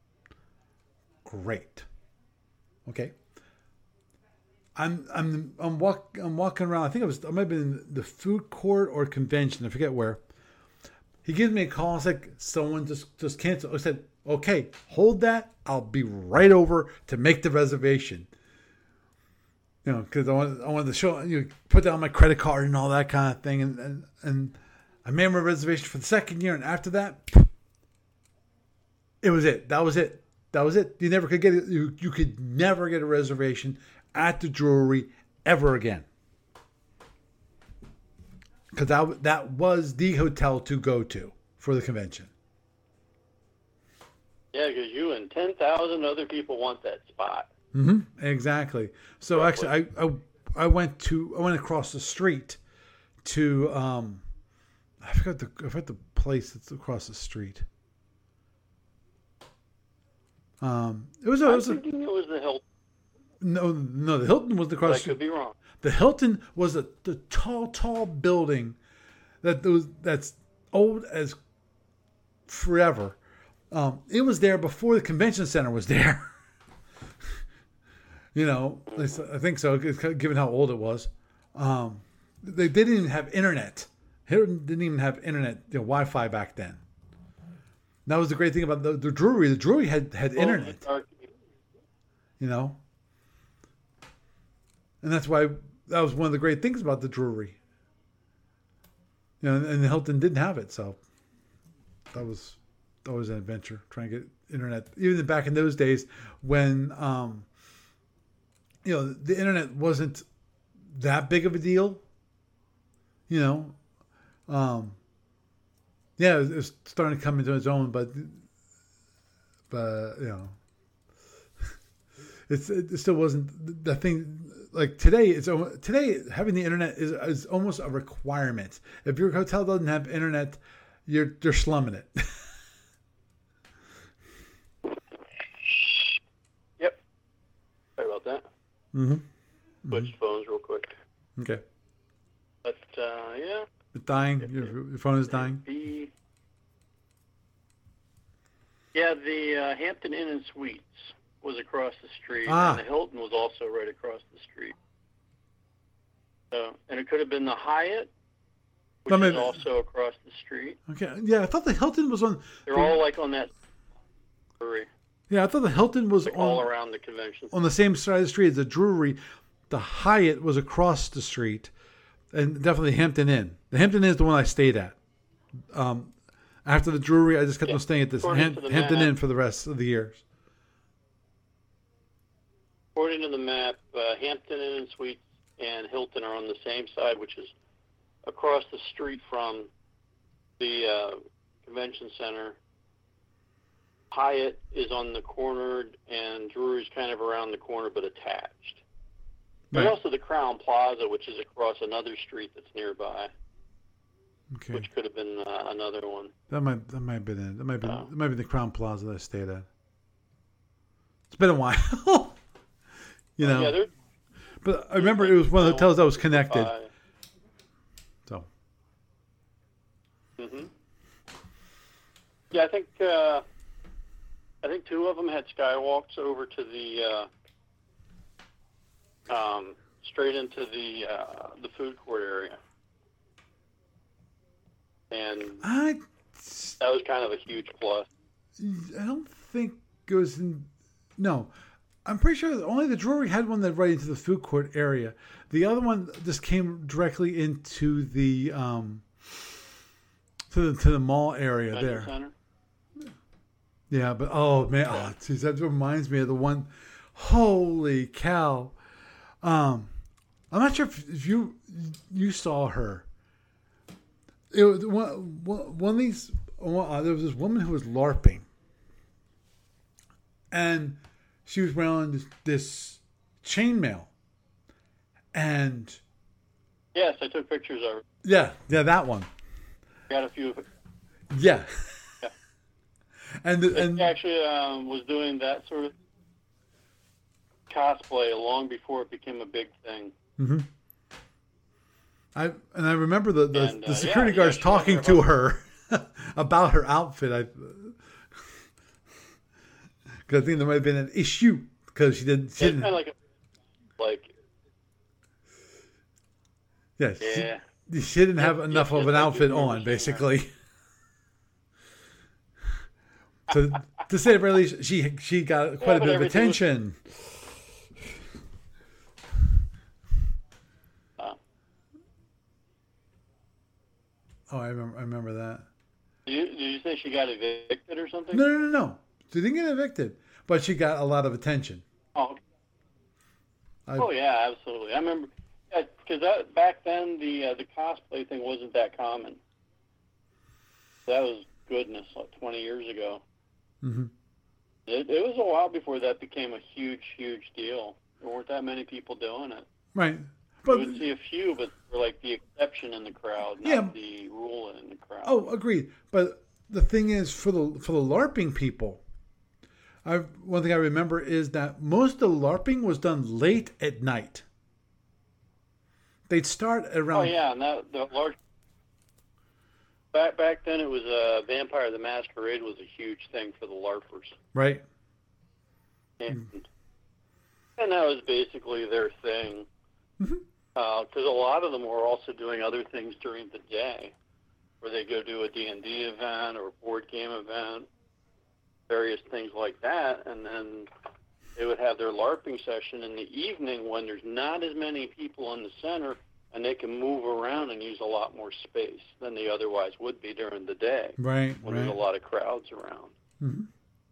Great. Okay. I'm I'm I'm walk I'm walking around. I think I was I might have been in the food court or convention. I forget where. He gives me a call. It's like someone just just canceled. I said, Okay, hold that. I'll be right over to make the reservation. You know, because I wanted, I wanted to show, you know, put down my credit card and all that kind of thing. And, and, and I made my reservation for the second year. And after that, it was it. That was it. That was it. You never could get it. You, you could never get a reservation at the Drury ever again. Because that, that was the hotel to go to for the convention. Yeah, because you and ten thousand other people want that spot. Mm-hmm. Exactly. So Roughly. actually, I, I I went to I went across the street to um I forgot the I forgot the place that's across the street. Um, it was a, it was I'm thinking a, it was the Hilton. No, no, the Hilton was across. I could be wrong. The Hilton was a, the tall, tall building that was that's old as forever. Um, it was there before the convention center was there. You know, I think so, given how old it was. Um, they didn't even have internet. Hilton didn't even have internet, you know, Wi-Fi back then. That was the great thing about the, the Drury. The Drury had, had internet. You know? And that's why that was one of the great things about the Drury. You know, and, and the Hilton didn't have it, so that was always an adventure, trying to get internet. Even back in those days when... Um, you know, the internet wasn't that big of a deal. You know, um, yeah, it was, it was starting to come into its own, but, but you know, it's it still wasn't the thing. Like today, it's today having the internet is is almost a requirement. If your hotel doesn't have internet, you're you're slumming it. Yep. Sorry about that. Mm-hmm. Switch mm-hmm. phones real quick. Okay. But, uh, yeah. It's dying? Your, your phone is dying? The, yeah, the uh, Hampton Inn and Suites was across the street, ah. and the Hilton was also right across the street. So, and it could have been the Hyatt, which maybe, is also across the street. Okay, yeah, I thought the Hilton was on... They're the, all like on that... Drury. Yeah, I thought the Hilton was like on, all around the convention. On the same side of the street as the Drury. The Hyatt was across the street, and definitely Hampton Inn. The Hampton Inn is the one I stayed at. Um, after the Drury, I just kept yeah. on staying at this Ham, Hampton Inn for the rest of the years. According to the map, uh, Hampton Inn and Suites and Hilton are on the same side, which is across the street from the uh, convention center. Hyatt is on the corner, and Drury's kind of around the corner, but attached. There's Right. also the Crown Plaza, which is across another street that's nearby, Okay, which could have been uh, another one. that might that might have been it. That might be Oh. that might be the Crown Plaza that I stayed at. It's been a while, you know. Yeah, there- but I remember it was one of the hotels that was connected. Uh, So hmm Yeah, I think uh, I think two of them had skywalks over to the uh, um, straight into the uh, the food court area, and I that was kind of a huge plus. I don't think it was in. No, I'm pretty sure only the Drury had one that right into the food court area. The other one just came directly into the um, to the to the mall area Convention there. Center? Yeah, but oh man, oh, geez, that reminds me of the one. Holy cow! Um, I'm not sure if, if you you saw her. It was one, one, one of these. One, uh, there was this woman who was LARPing, and she was wearing this, this chainmail, and Yes, I took pictures of it. yeah, yeah, that one. Got a few. Yeah, Yeah. and the, and It actually um, was doing that sort of cosplay long before it became a big thing. mm-hmm. I and I remember the the, And, uh, the security yeah, guards yeah, she talking had to her her about her outfit. I because I think there might have been an issue because she didn't. She It's didn't kind of like, a, like yeah, yeah. She, she didn't have Yeah, enough yeah, of an just like outfit you were on, saying, basically. to to say the very least, she she got quite Yeah, a but bit of everything was- attention. Uh, Oh, I remember. I remember that. did, you, did you say she got evicted or something? No, no, no, no. She didn't get evicted, but she got a lot of attention. Oh, I, oh yeah, absolutely. I remember because that back then the uh, the cosplay thing wasn't that common. That was goodness, like twenty years ago. hmm It, it was a while before that became a huge, huge deal. There weren't that many people doing it. Right, You but would see a few, but they were like the exception in the crowd, not Yeah. the rule in the crowd. oh, agreed. But the thing is, for the for the LARPing people, I one thing I remember is that most of the LARPing was done late at night. They'd start around. Oh yeah, and that the large back back then it was uh, Vampire the Masquerade was a huge thing for the LARPers, Right. and and that was basically their thing. Mhm. Because a lot of them were also doing other things during the day, where they go do a D and D event or a board game event, various things like that, and then they would have their LARPing session in the evening when there's not as many people in the center, and they can move around and use a lot more space than they otherwise would be during the day Right. when Right. there's a lot of crowds around. Mhm.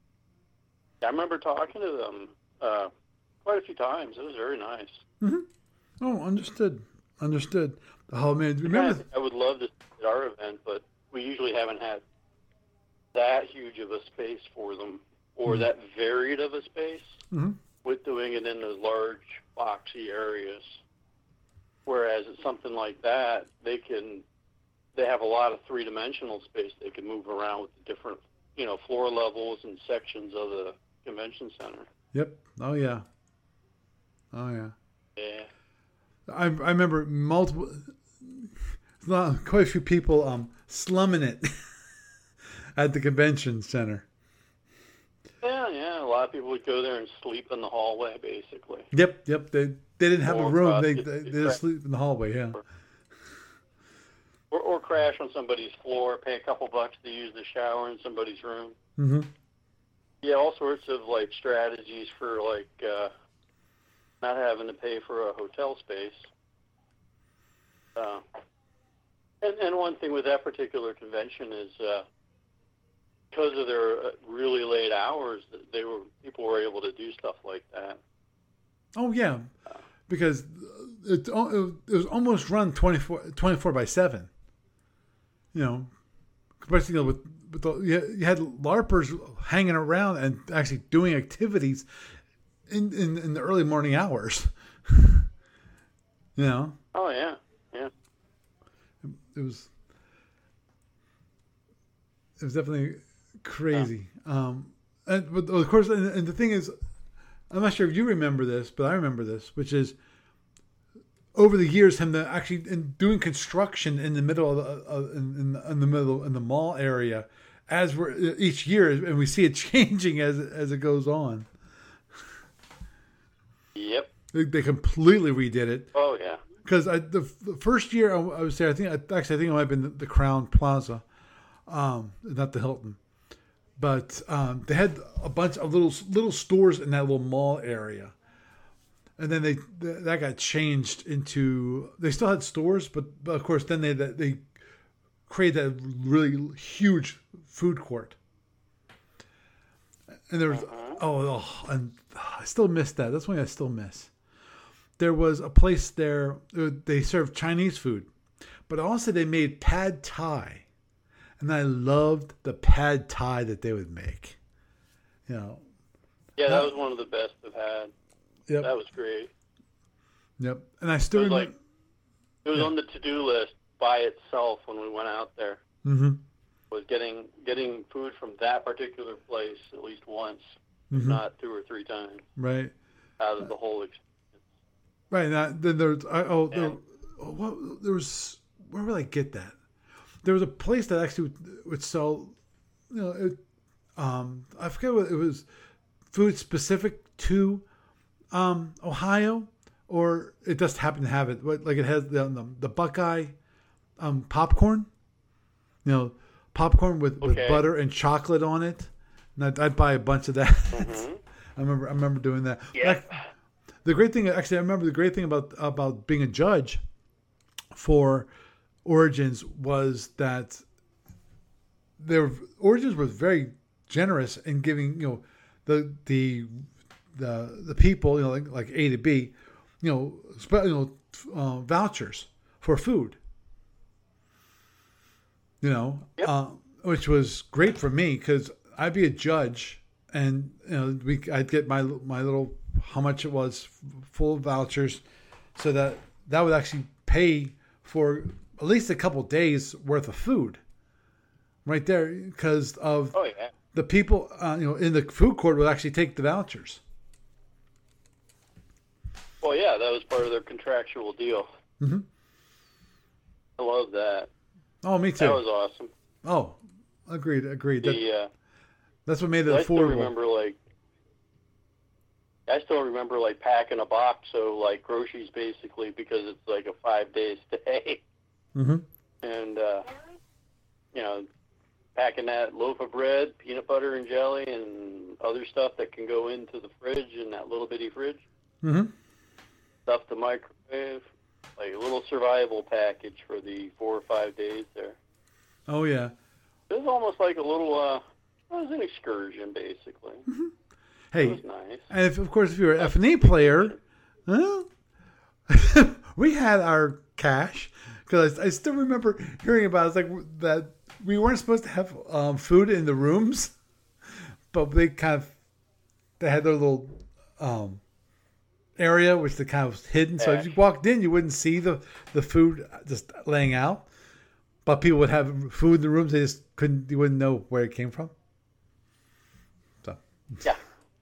I remember talking to them uh, quite a few times. It was very nice. Oh, understood. Understood. Oh man, I remember? I would love to see at our event, but we usually haven't had that huge of a space for them, or that varied of a space, Mhm. with doing it in those large, boxy areas. Whereas it's something like that, they can, they have a lot of three-dimensional space. They can move around with the different, you know, floor levels and sections of the convention center. Yep. Oh yeah. Oh yeah. Yeah. I I remember multiple, not- quite a few people um slumming it at the convention center. Yeah, yeah. A lot of people would go there and sleep in the hallway, basically. Yep. Yep. They they didn't have a Or, room. uh, They it- they, it's they just sleep in the hallway. Yeah. Or, or crash on somebody's floor, pay a couple bucks to use the shower in somebody's room. Mm-hmm. Yeah, all sorts of like strategies for like uh, not having to pay for a hotel space. Uh, and, and one thing with that particular convention is uh, because of their uh, really late hours, they were people were able to do stuff like that. Oh yeah, because it it was almost run twenty-four, twenty-four by seven. You know, especially you know, with with the, you you had LARPers hanging around and actually doing activities in in, in the early morning hours. You know, Oh yeah, yeah. it was it was definitely crazy. Um, and but of course, and, and the thing is, I'm not sure if you remember this, but I remember this, which is over the years, him the, actually in doing construction in the middle of the, uh, in, in, the- in the middle in the mall area, as we're each year, and we see it changing as as it goes on. Yep. They, they completely redid it. Oh yeah. Because I the, the first year I, I was there, I think I, actually I think it might have been the, the Crown Plaza, um, not the Hilton, but um, they had a bunch of little little stores in that little mall area, and then they that got changed into they still had stores, but, but of course then they they created that really huge food court, and there was oh, oh and I still miss that. That's one I still miss. There was a place there, uh, they served Chinese food, but also they made pad thai. And I loved the pad thai that they would make. You know. Yeah, that That- was one of the best I've had. Yep. That was great. Yep. And I still It was remember. like it was Yeah. on the to-do list by itself when we went out there. Mm-hmm. Was getting getting food from that particular place at least once, if Mm-hmm. not two or three times, Right. out of the whole experience. Right. Now, then there's I, oh there, And- oh, what there was where would I get that? There was a place that actually would, would sell, you know, it, um, I forget what it was, food specific to um, Ohio, or it just happened to have it. But like it has the the, the Buckeye um, popcorn, you know, popcorn with, with Okay. butter and chocolate on it, And I'd, I'd buy a bunch of that. Mm-hmm. I remember I remember doing that. Yeah. Like, the great thing, actually, I remember the great thing about about being a judge for Origins was that their Origins was very generous in giving, you know, the the the the people, you know, like, like A to B, you know, spe- you know, uh, vouchers for food. You know, Yep. uh, which was great for me because I'd be a judge, and you know, we I'd get my my little how much it was full of vouchers, so that that would actually pay for at least a couple days worth of food. Right there, because of Oh yeah. the people, uh, you know, in the food court would actually take the vouchers. Well, yeah, that was part of their contractual deal. Mm-hmm. I love that. Oh, me too. That was awesome. Oh, agreed, agreed. That, The uh, that's what made it I still affordable. remember like I still remember like packing a box of like groceries basically because it's like a five day stay, Mm-hmm. and uh, you know, packing that loaf of bread, peanut butter and jelly, and other stuff that can go into the fridge in that little bitty fridge. Mm-hmm. Stuff to microwave, like a little survival package for the four or five days there. Oh yeah. It was almost like a little, uh, it was an excursion basically. Mm-hmm. It Hey, was nice. and if, of course, if you're an F and E player, huh? We had our cash because I, I still remember hearing about it. It's like that we weren't supposed to have um, food in the rooms, but they kind of they had their little um, area which they kind of was hidden. So if you walked in, you wouldn't see the, the food just laying out. But people would have food in the rooms; they just couldn't. You wouldn't know where it came from. So Yeah.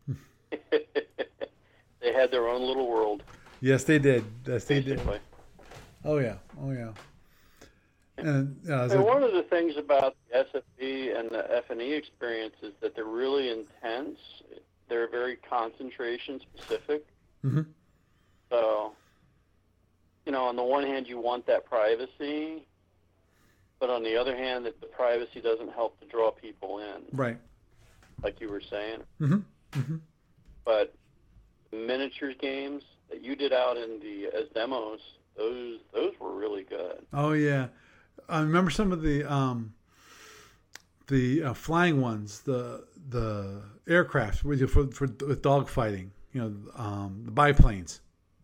They had their own little world. yes, they did. Yes, they did. Basically. Oh yeah, oh yeah. And yeah, And one of the things about the S F B and the F and E experience is that they're really intense. They're very concentration specific. mm-hmm. So, you know, on the one hand, you want that privacy, but on the other hand, that the privacy doesn't help to draw people in, Right. like you were saying. Mm-hmm. Mm-hmm. But miniatures games that you did out in the as demos, those those were really good. Oh yeah, I remember some of the um, the uh, flying ones, the the aircraft with for for with dog fighting. You know, um, the biplanes.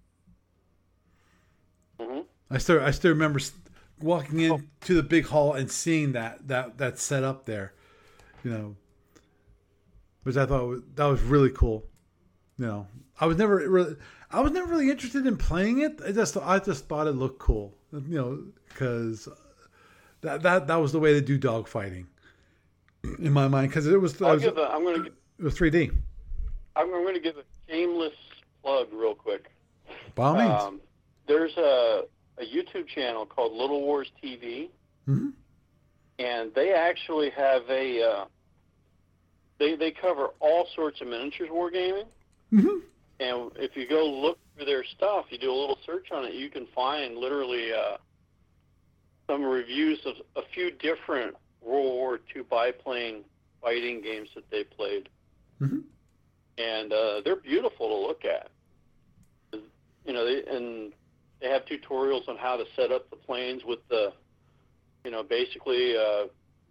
Mm-hmm. I still I still remember walking in oh. to the big hall and seeing that that that set up there. You know, which I thought was, that was really cool. You know, I was never really, I was never really interested in playing it. I just, I just thought it looked cool. You know, because that that that was the way to do dog fighting in my mind. Because it was, I'll was give a, I'm going to. It was three D. I'm, I'm going to give a shameless plug real quick. By all means. Um, there's a a YouTube channel called Little Wars T V, mm-hmm. and they actually have a. Uh, they they cover all sorts of miniatures wargaming. Mm-hmm. And if you go look through their stuff, you do a little search on it, you can find literally uh, some reviews of a few different World War Two biplane fighting games that they played. Mm-hmm. And uh, they're beautiful to look at. You know, they, and they have tutorials on how to set up the planes with the, you know, basically, uh,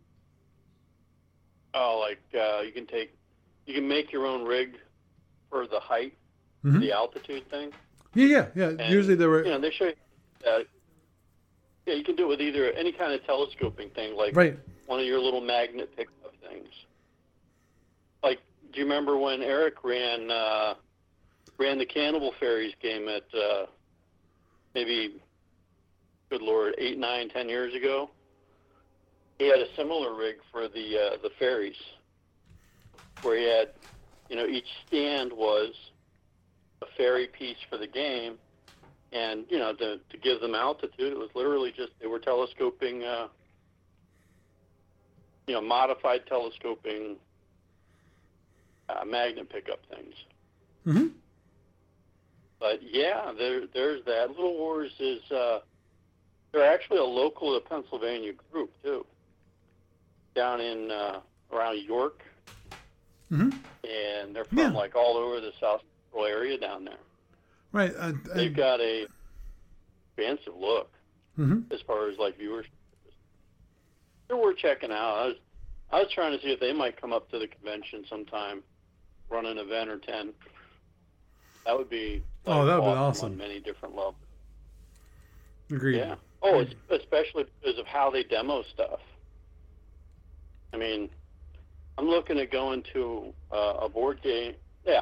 oh, like uh, you can take, you can make your own rig for the height, mm-hmm. the altitude thing. Yeah, yeah, yeah. And, usually they were. You know, they show you. Uh, yeah, you can do it with either any kind of telescoping thing, like right. one of your little magnet pickup things. Like, do you remember when Eric ran uh, ran the Cannibal Fairies game at uh, maybe, good Lord, eight, nine, ten years ago? He had a similar rig for the uh, the fairies, where he had, you know, each stand was a fairy piece for the game, and you know, to to give them altitude, it was literally just they were telescoping, uh, you know, modified telescoping uh, magnet pickup things. Mm-hmm. But yeah, there there's that. Little Wars is uh, they're actually a local to Pennsylvania group too, down in uh, around York. Mm-hmm. And they're from Yeah. like all over the South Central area down there. Right. Uh, They've and, got a expansive look mm-hmm. as far as like viewership. They're worth checking out. I was I was trying to see if they might come up to the convention sometime, run an event or ten. That would be like, Oh, that would be awesome awesome. on many different levels. Agreed. Yeah. Oh, it's, especially because of how they demo stuff. I mean, I'm looking at going to uh, a board game. Yeah.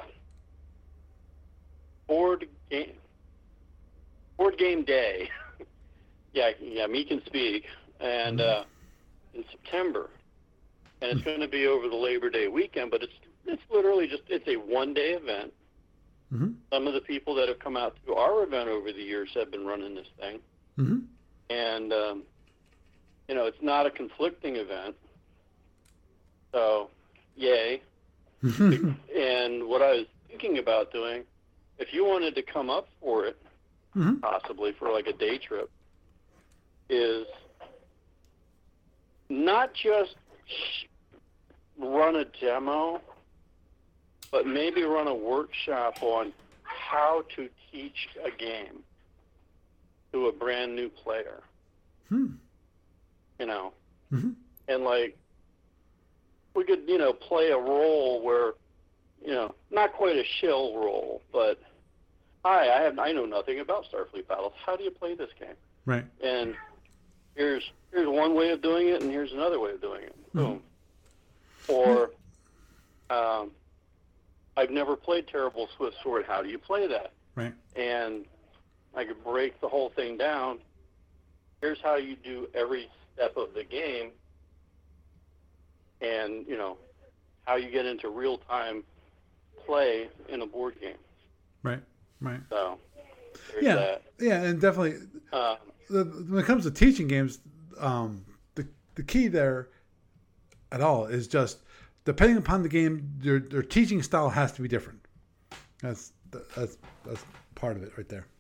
Board game. Board game day. yeah, yeah. Me can speak. And uh, in September, and it's going to be over the Labor Day weekend. But it's it's literally just it's a one day event. Mm-hmm. Some of the people that have come out to our event over the years have been running this thing. Mm-hmm. And, um, you know, it's not a conflicting event. So, yay. And what I was thinking about doing, if you wanted to come up for it, mm-hmm. possibly for like a day trip, is not just run a demo, but maybe run a workshop on how to teach a game to a brand new player. Hmm. You know, Mm-hmm. and like we could, you know, play a role where, you know, not quite a shill role, but hi, I have I know nothing about Starfleet Battles. How do you play this game? Right. And here's here's one way of doing it, and here's another way of doing it. Boom. Mm-hmm. Or um, I've never played Terrible Swift Sword. How do you play that? Right. And I could break the whole thing down. Here's how you do every step of the game, and you know how you get into real-time play in a board game. Right. Right. So there's Yeah. that. Yeah, and definitely Uh, the, when it comes to teaching games, um, the the key there at all is just depending upon the game, your their teaching style has to be different. That's that's that's part of it right there.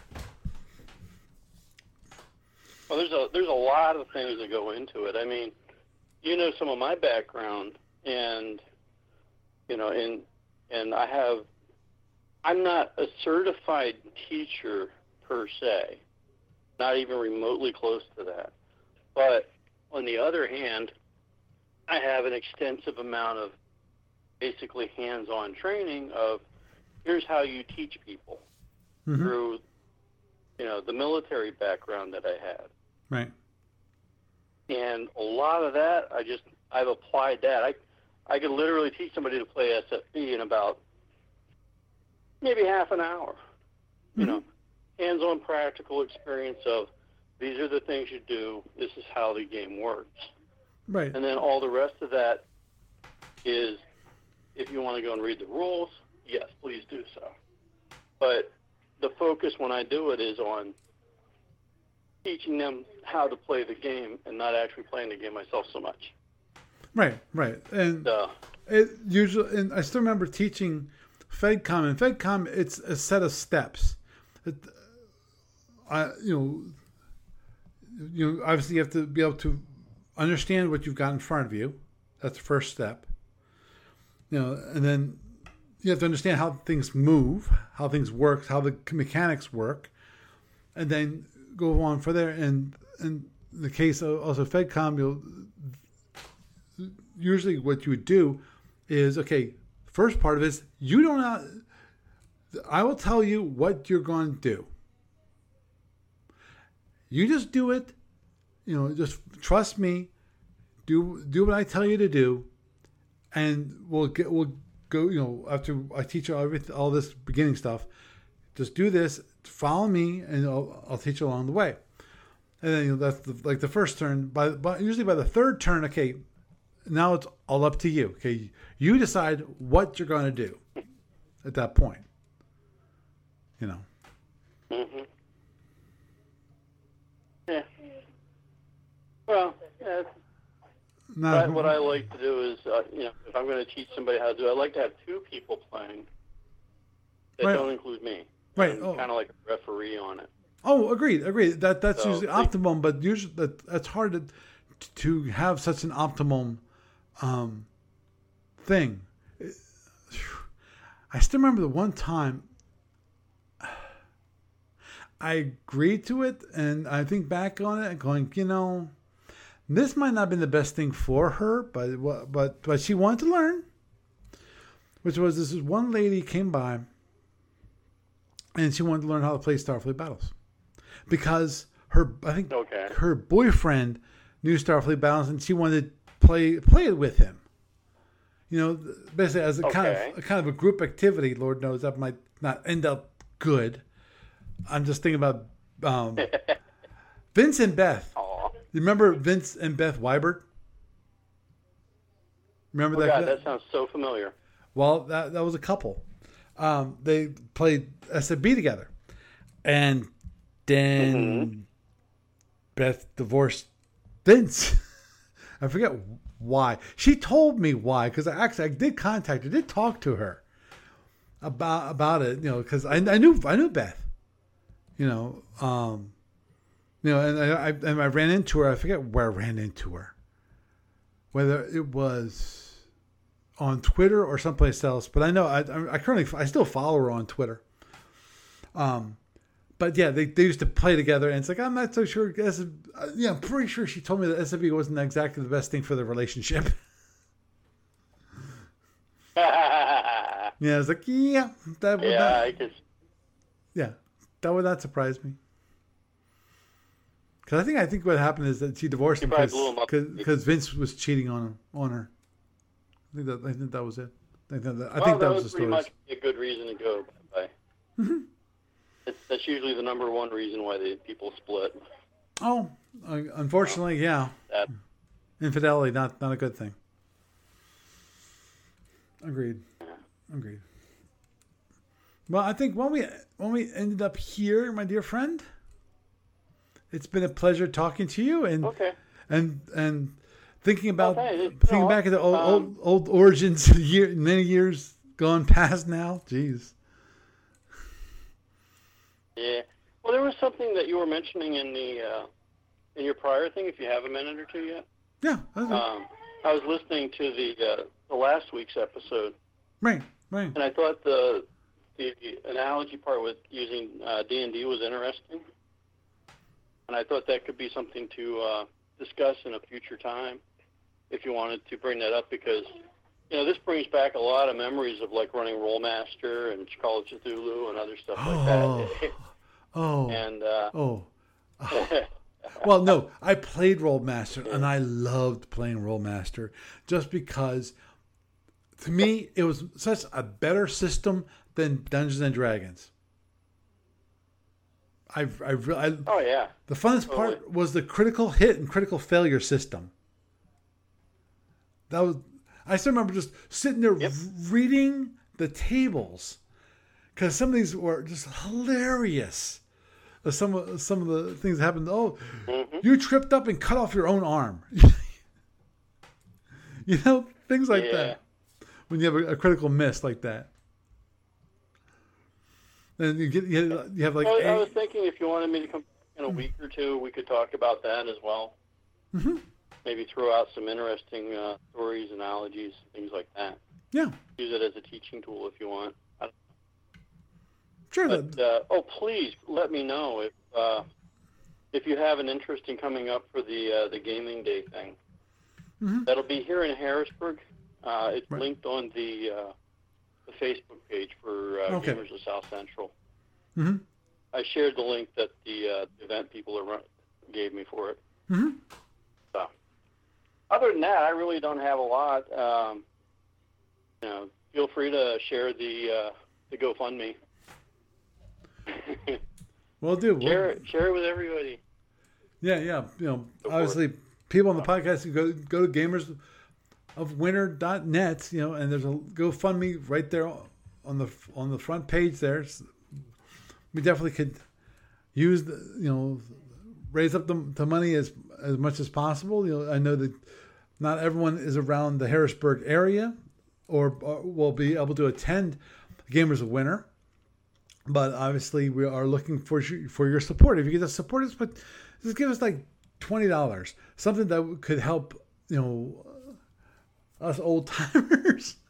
well, there's a there's a lot of things that go into it. I mean, you know some of my background, and you know, and and I have. I'm not a certified teacher per se, not even remotely close to that. But on the other hand, I have an extensive amount of basically hands-on training of here's how you teach people Mm-hmm. through, you know, the military background that I had. Right. And a lot of that, I just, I've applied that. I, I could literally teach somebody to play S F B in about maybe half an hour. You Mm-hmm. know, hands-on practical experience of these are the things you do, this is how the game works. Right. And then all the rest of that is, if you want to go and read the rules, yes, please do so. But the focus when I do it is on teaching them how to play the game and not actually playing the game myself so much. Right. Right. And So, it usually, and I still remember teaching FedCom. And FedCom, it's a set of steps. It, I, you know, you know, obviously you have to be able to understand what you've got in front of you. That's the first step. You know, and then you have to understand how things move, how things work, how the mechanics work, and then go on for there. And in the case of also FedCom, you'll usually what you would do is, okay, first part of it is you don't know, I will tell you what you're going to do. You just do it, you know, just trust me, do do what I tell you to do, and we'll get we'll go, you know, after I teach you everything, all this beginning stuff, just do this, follow me, and I'll, I'll teach you along the way. And then, you know, that's the, like the first turn. By, by usually by the third turn, okay, now it's all up to you. Okay, you decide what you're going to do at that point. You know. mm-hmm. Yeah. Well, yeah, Not, But what I like to do is, uh, you know, if I'm going to teach somebody how to do it, I like to have two people playing that Right. don't include me. Right. I'm Oh. kind of like a referee on it. Oh, agreed, agreed. That that's So, usually like- optimum, but usually that that's hard to to have such an optimum um, thing. I still remember the one time I agreed to it, and I think back on it and going, you know, this might not have been the best thing for her, but but but she wanted to learn. Which was this one lady came by, and she wanted to learn how to play Starfleet Battles, because her I think Okay. her boyfriend knew Starfleet Battles, and she wanted to play play it with him. You know, basically as a kind Okay. of a kind of a group activity. Lord knows that might not end up good. I'm just thinking about um, Vince and Beth. Aw. You remember Vince and Beth Weibert? Remember Oh, that? God, that sounds so familiar. Well, that that was a couple. Um, they played S F B together, and then Mm-hmm. Beth divorced Vince. I forget why. She told me why, because I actually I did contact her, did talk to her about about it. You know, because I, I knew I knew Beth. You know, um, you know, and I, I and I ran into her. I forget where I ran into her. Whether it was on Twitter or someplace else, but I know I, I currently I still follow her on Twitter. Um, but yeah, they, they used to play together, and it's like I'm not so sure. S- uh, yeah, I'm pretty sure she told me that S F B wasn't exactly the best thing for the relationship. yeah, Yeah, I was like, yeah, that would not, I could. yeah, that would not surprise me. Because I think I think what happened is that she divorced She him probably blew him up. because Vince was cheating on him, on her. I think that I think that was it. I think that, I Well, think that that was would the pretty story. much be a good reason to go by. Mm-hmm. It's, that's usually the number one reason why the people split. Oh, uh, unfortunately, yeah. That Infidelity, not not a good thing. Agreed. Agreed. Well, I think when we when we ended up here, my dear friend, it's been a pleasure talking to you and okay. and and thinking about Okay, you thinking know, back at the old um, old, old origins year many years gone past now. Jeez. Yeah. Well, there was something that you were mentioning in the uh, in your prior thing. If you have a minute or two yet, Yeah. That's it. um, I was listening to the uh, the last week's episode, Right. Right. and I thought the the analogy part with using uh, D and D was interesting, and I thought that could be something to uh, discuss in a future time if you wanted to bring that up, because you know this brings back a lot of memories of like running Rollmaster and Call of Cthulhu and other stuff like that. Oh. and uh, Oh. Well, no, I played Rollmaster and I loved playing Rollmaster just because, to me, it was such a better system than Dungeons and Dragons. I, I, I oh yeah. the funnest part was the critical hit and critical failure system. That was I still remember just sitting there Yep. reading the tables because some of these were just hilarious. Some of some of the things that happened. Oh, Mm-hmm. you tripped up and cut off your own arm. You know, things like Yeah. that. When you have a, a critical miss like that, and you get you have, you have like Well, I a- was thinking if you wanted me to come in a week or two, we could talk about that as well. Mhm. Maybe throw out some interesting uh, stories, analogies, things like that. yeah, Use it as a teaching tool if you want. sure. But that, uh, oh, please let me know if uh, if you have an interest in coming up for the uh, the gaming day thing. Mhm. That'll be here in Harrisburg. Uh, it's Right. linked on the uh, the Facebook page for uh, Okay. Gamers of South Central. Mhm. I shared the link that the uh, event people are run- gave me for it. Mhm. So, other than that, I really don't have a lot. Um, you know, feel free to share the uh, the GoFundMe. We'll do. We'll- share it, share it with everybody. Yeah, yeah. You know, Go for obviously, people on the podcast can go go to gamers of winter dot net, you know, and there's a GoFundMe right there on the on the front page there. We definitely could use the, you know, raise up the, the money as as much as possible. You know, I know that not everyone is around the Harrisburg area or, or will be able to attend Gamers of Winter. But obviously, we are looking for for your support. If you could just support us, but just give us like twenty dollars, something that could help, you know, us old timers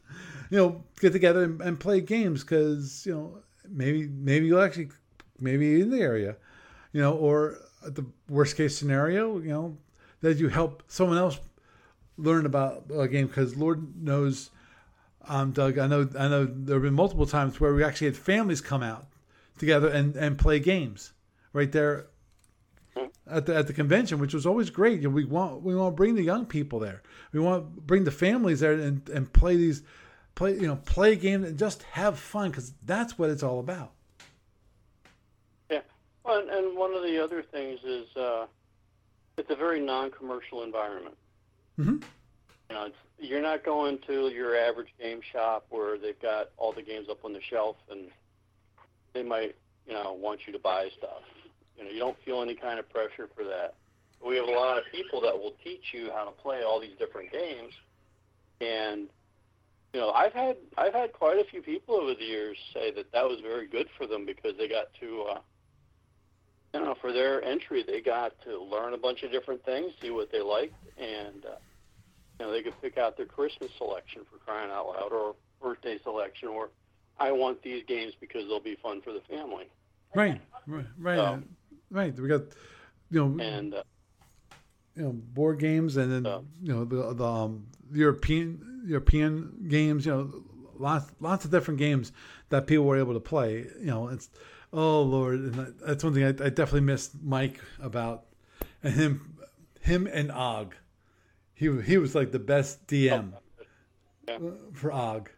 you know, get together and, and play games because, you know, maybe maybe you'll actually, maybe in the area, you know, or the worst case scenario, you know, that you help someone else learn about a game because Lord knows, um, Doug, I know I know there have been multiple times where we actually had families come out together and, and play games right there at the at the convention, which was always great. You know, we want we want to bring the young people there. We want to bring the families there and, and play these play you know play games and just have fun because that's what it's all about. Yeah, well, and, and one of the other things is uh, it's a very non-commercial environment. Mm-hmm. You know, it's, you're not going to your average game shop where they've got all the games up on the shelf and they might, you know, want you to buy stuff. You know, you don't feel any kind of pressure for that. We have a lot of people that will teach you how to play all these different games, and you know, I've had I've had quite a few people over the years say that that was very good for them because they got to, uh, you know, for their entry, they got to learn a bunch of different things, see what they liked, and uh, you know, they could pick out their Christmas selection for crying out loud, or birthday selection, or I want these games because they'll be fun for the family. Right, right, right, So, right. We got, you know, and uh, you know, board games, and then so, you know the the um, European European games. You know, lots lots of different games that people were able to play. You know, it's oh Lord, and that, that's one thing I, I definitely missed Mike about, and him him and Og. He he was like the best D M yeah. for Og.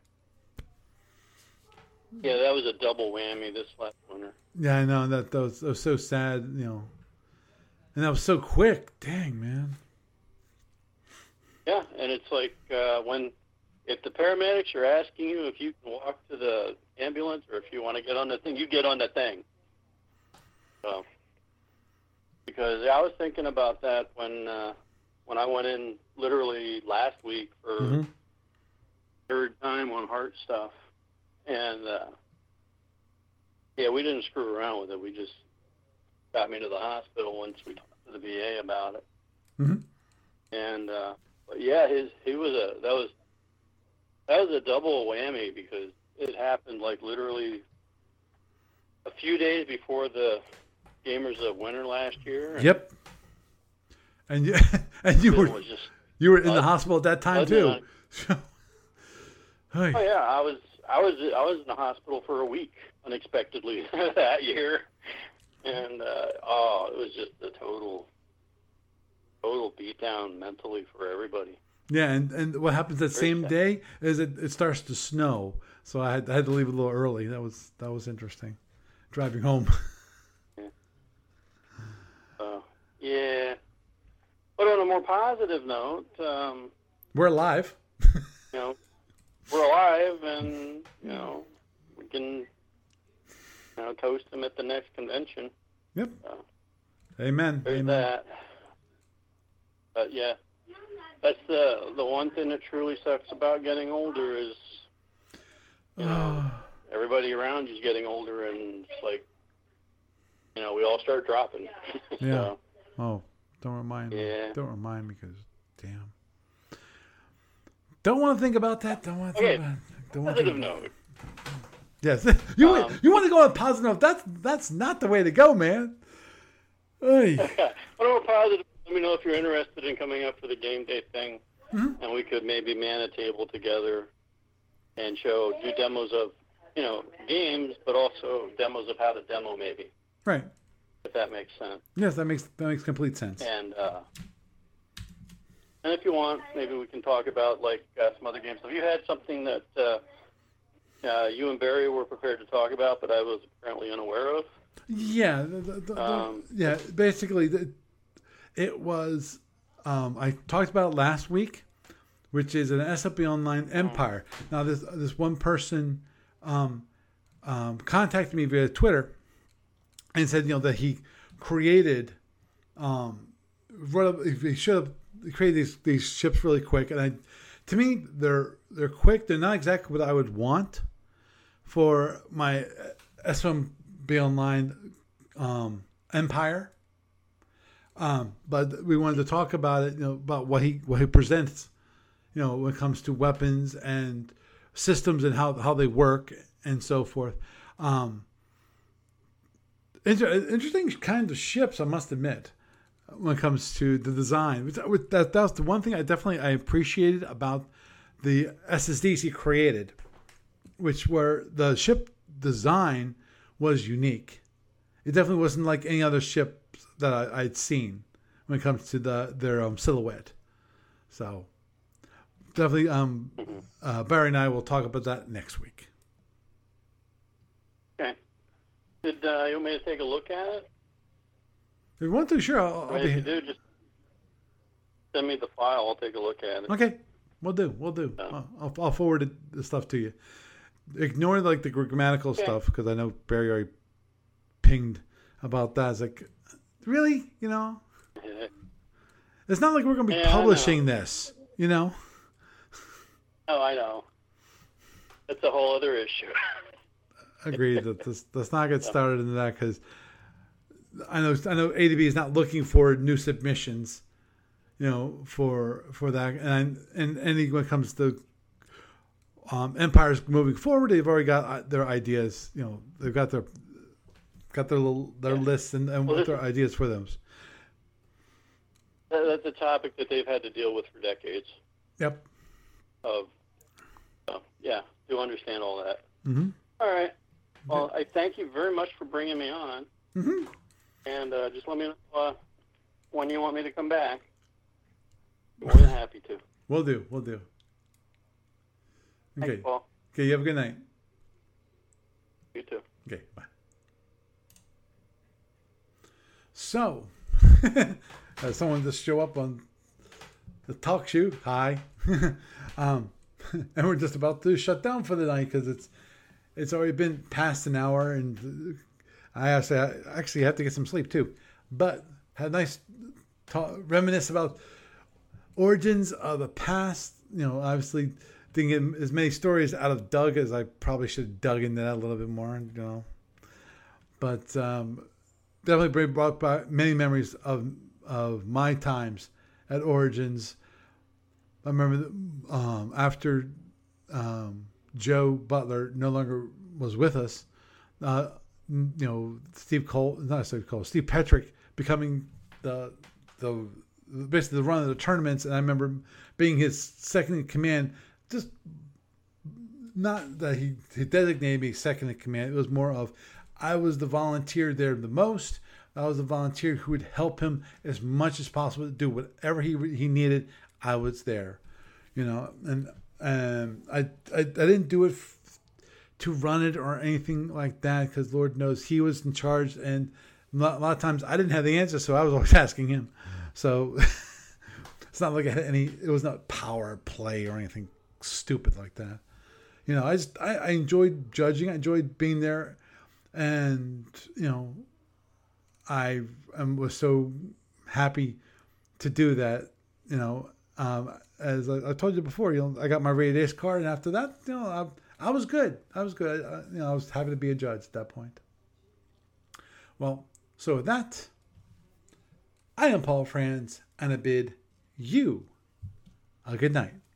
Yeah, that was a double whammy this last winter. Yeah, I know that that was, that was so sad. You know, and that was so quick. Dang, man. Yeah, and it's like uh, when if the paramedics are asking you if you can walk to the ambulance or if you want to get on the thing, you get on the thing. So, because I was thinking about that when uh, when I went in literally last week for Mm-hmm. third time on heart stuff, and uh, yeah, we didn't screw around with it. We just got me to the hospital once we talked to the V A about it. Mm-hmm. And uh, but yeah, his he was a that was that was a double whammy because it happened like literally a few days before the Gamers of Winter last year. And Yep. And you and you it were was just you were in the blood- hospital at that time blood too. Hey. oh yeah, I was I was I was in the hospital for a week unexpectedly that year, and uh, oh, it was just a total total beatdown mentally for everybody. Yeah, and, and what happens that same sad. day is it, it starts to snow, so I had, I had to leave a little early. That was that was interesting, driving home. So yeah, but on a more positive note, um, We're alive. you know, we're alive, and you know, we can you know toast them at the next convention. Yep. So Amen. there's Amen. that. But yeah, that's the the one thing that truly sucks about getting older is you know everybody around you's getting older, and it's like you know we all start dropping. Yeah. So, Oh, don't remind me. Yeah. Don't remind me, because damn. Don't want to think about that. Don't want to Okay. think about it. Don't want to positive think about it. note. Yes. You Um, you want to go on positive note. That's that's not the way to go, man. Oy. But on a positive, let me know if you're interested in coming up for the game day thing, Mhm. and we could maybe man a table together and show do demos of you know games, but also demos of how to demo maybe, Right. if that makes sense. Yes, that makes that makes complete sense. And uh, and if you want, maybe we can talk about like uh, some other games. Have you had something that uh, uh, you and Barry were prepared to talk about, but I was apparently unaware of? Yeah, the, the, the, Um, yeah. Basically, the, it was. Um, I talked about it last week, which is an S F B Online Empire. Now, this this one person um, um, contacted me via Twitter and said, you know, that he created, um, wrote up, he should have created these these ships really quick. And I, to me, they're they're quick. They're not exactly what I would want for my S F B Online um, Empire. Um, but we wanted to talk about it, you know, about what he what he presents, you know, when it comes to weapons and systems and how, how they work and so forth. Um, inter- interesting kind of ships, I must admit, when it comes to the design. That, that was the one thing I definitely I appreciated about the S S Ds he created, which were the ship design was unique. It definitely wasn't like any other ship that I, I'd seen when it comes to the their um, silhouette. So definitely, um, uh, Barry and I will talk about that next week. Okay. Did uh, you want me to take a look at it? If you want to, sure. I'll, I'll if be you do, just send me the file. I'll take a look at it. Okay, we'll do. We'll do. Yeah. I'll, I'll forward it, the stuff to you. Ignore like the grammatical Okay. stuff because I know Barry already pinged about that. It's like, really, you know, Yeah. it's not like we're going to be Yeah, I publishing this, you know. Oh, I know. That's a whole other issue. Agreed. that let's, let's not get started into that because I know I know A D B is not looking for new submissions, you know, for for that. And and and when it comes to um, empires moving forward, they've already got their ideas. You know, they've got their got their little their Yeah. lists and, and Well, what this- their ideas for them. That- That's a topic that they've had to deal with for decades. Yep. Of, so, yeah, do understand all that. Mm-hmm. All right. Well, I thank you very much for bringing me on, Mm-hmm. and uh, just let me know uh, when you want me to come back. More than happy to. We'll do. We'll do. Okay. Thanks, Paul. Okay. You have a good night. You too. Okay. Bye. So, uh, someone just show up on the talk show. Hi. um, and we're just about to shut down for the night because it's it's already been past an hour, and I actually, I actually have to get some sleep too. But had a nice talk, reminisce about origins of the past. You know, obviously didn't get as many stories out of Doug as I probably should have dug into that a little bit more. You know, but um, definitely brought back many memories of of my times at Origins. I remember um, after um, Joe Butler no longer was with us, uh, you know, Steve Cole, not Steve Cole, Steve Petrick becoming the the basically the run of the tournaments, and I remember being his second in command. Just not that he, he designated me second in command. It was more of I was the volunteer there the most. I was the volunteer who would help him as much as possible to do whatever he he needed. I was there, you know, and and I I, I didn't do it f- to run it or anything like that because Lord knows he was in charge, and a lot, a lot of times I didn't have the answer, so I was always asking him. So it's not like I had any. It was not power play or anything stupid like that. You know, I just I, I enjoyed judging. I enjoyed being there, and you know, I, I was so happy to do that. You know, um, as I, I told you before, you know, I got my rated ace card, and after that, you know, I, I was good. I was good. I, you know, I was happy to be a judge at that point. Well, so with that, I am Paul Franz, and I bid you a good night.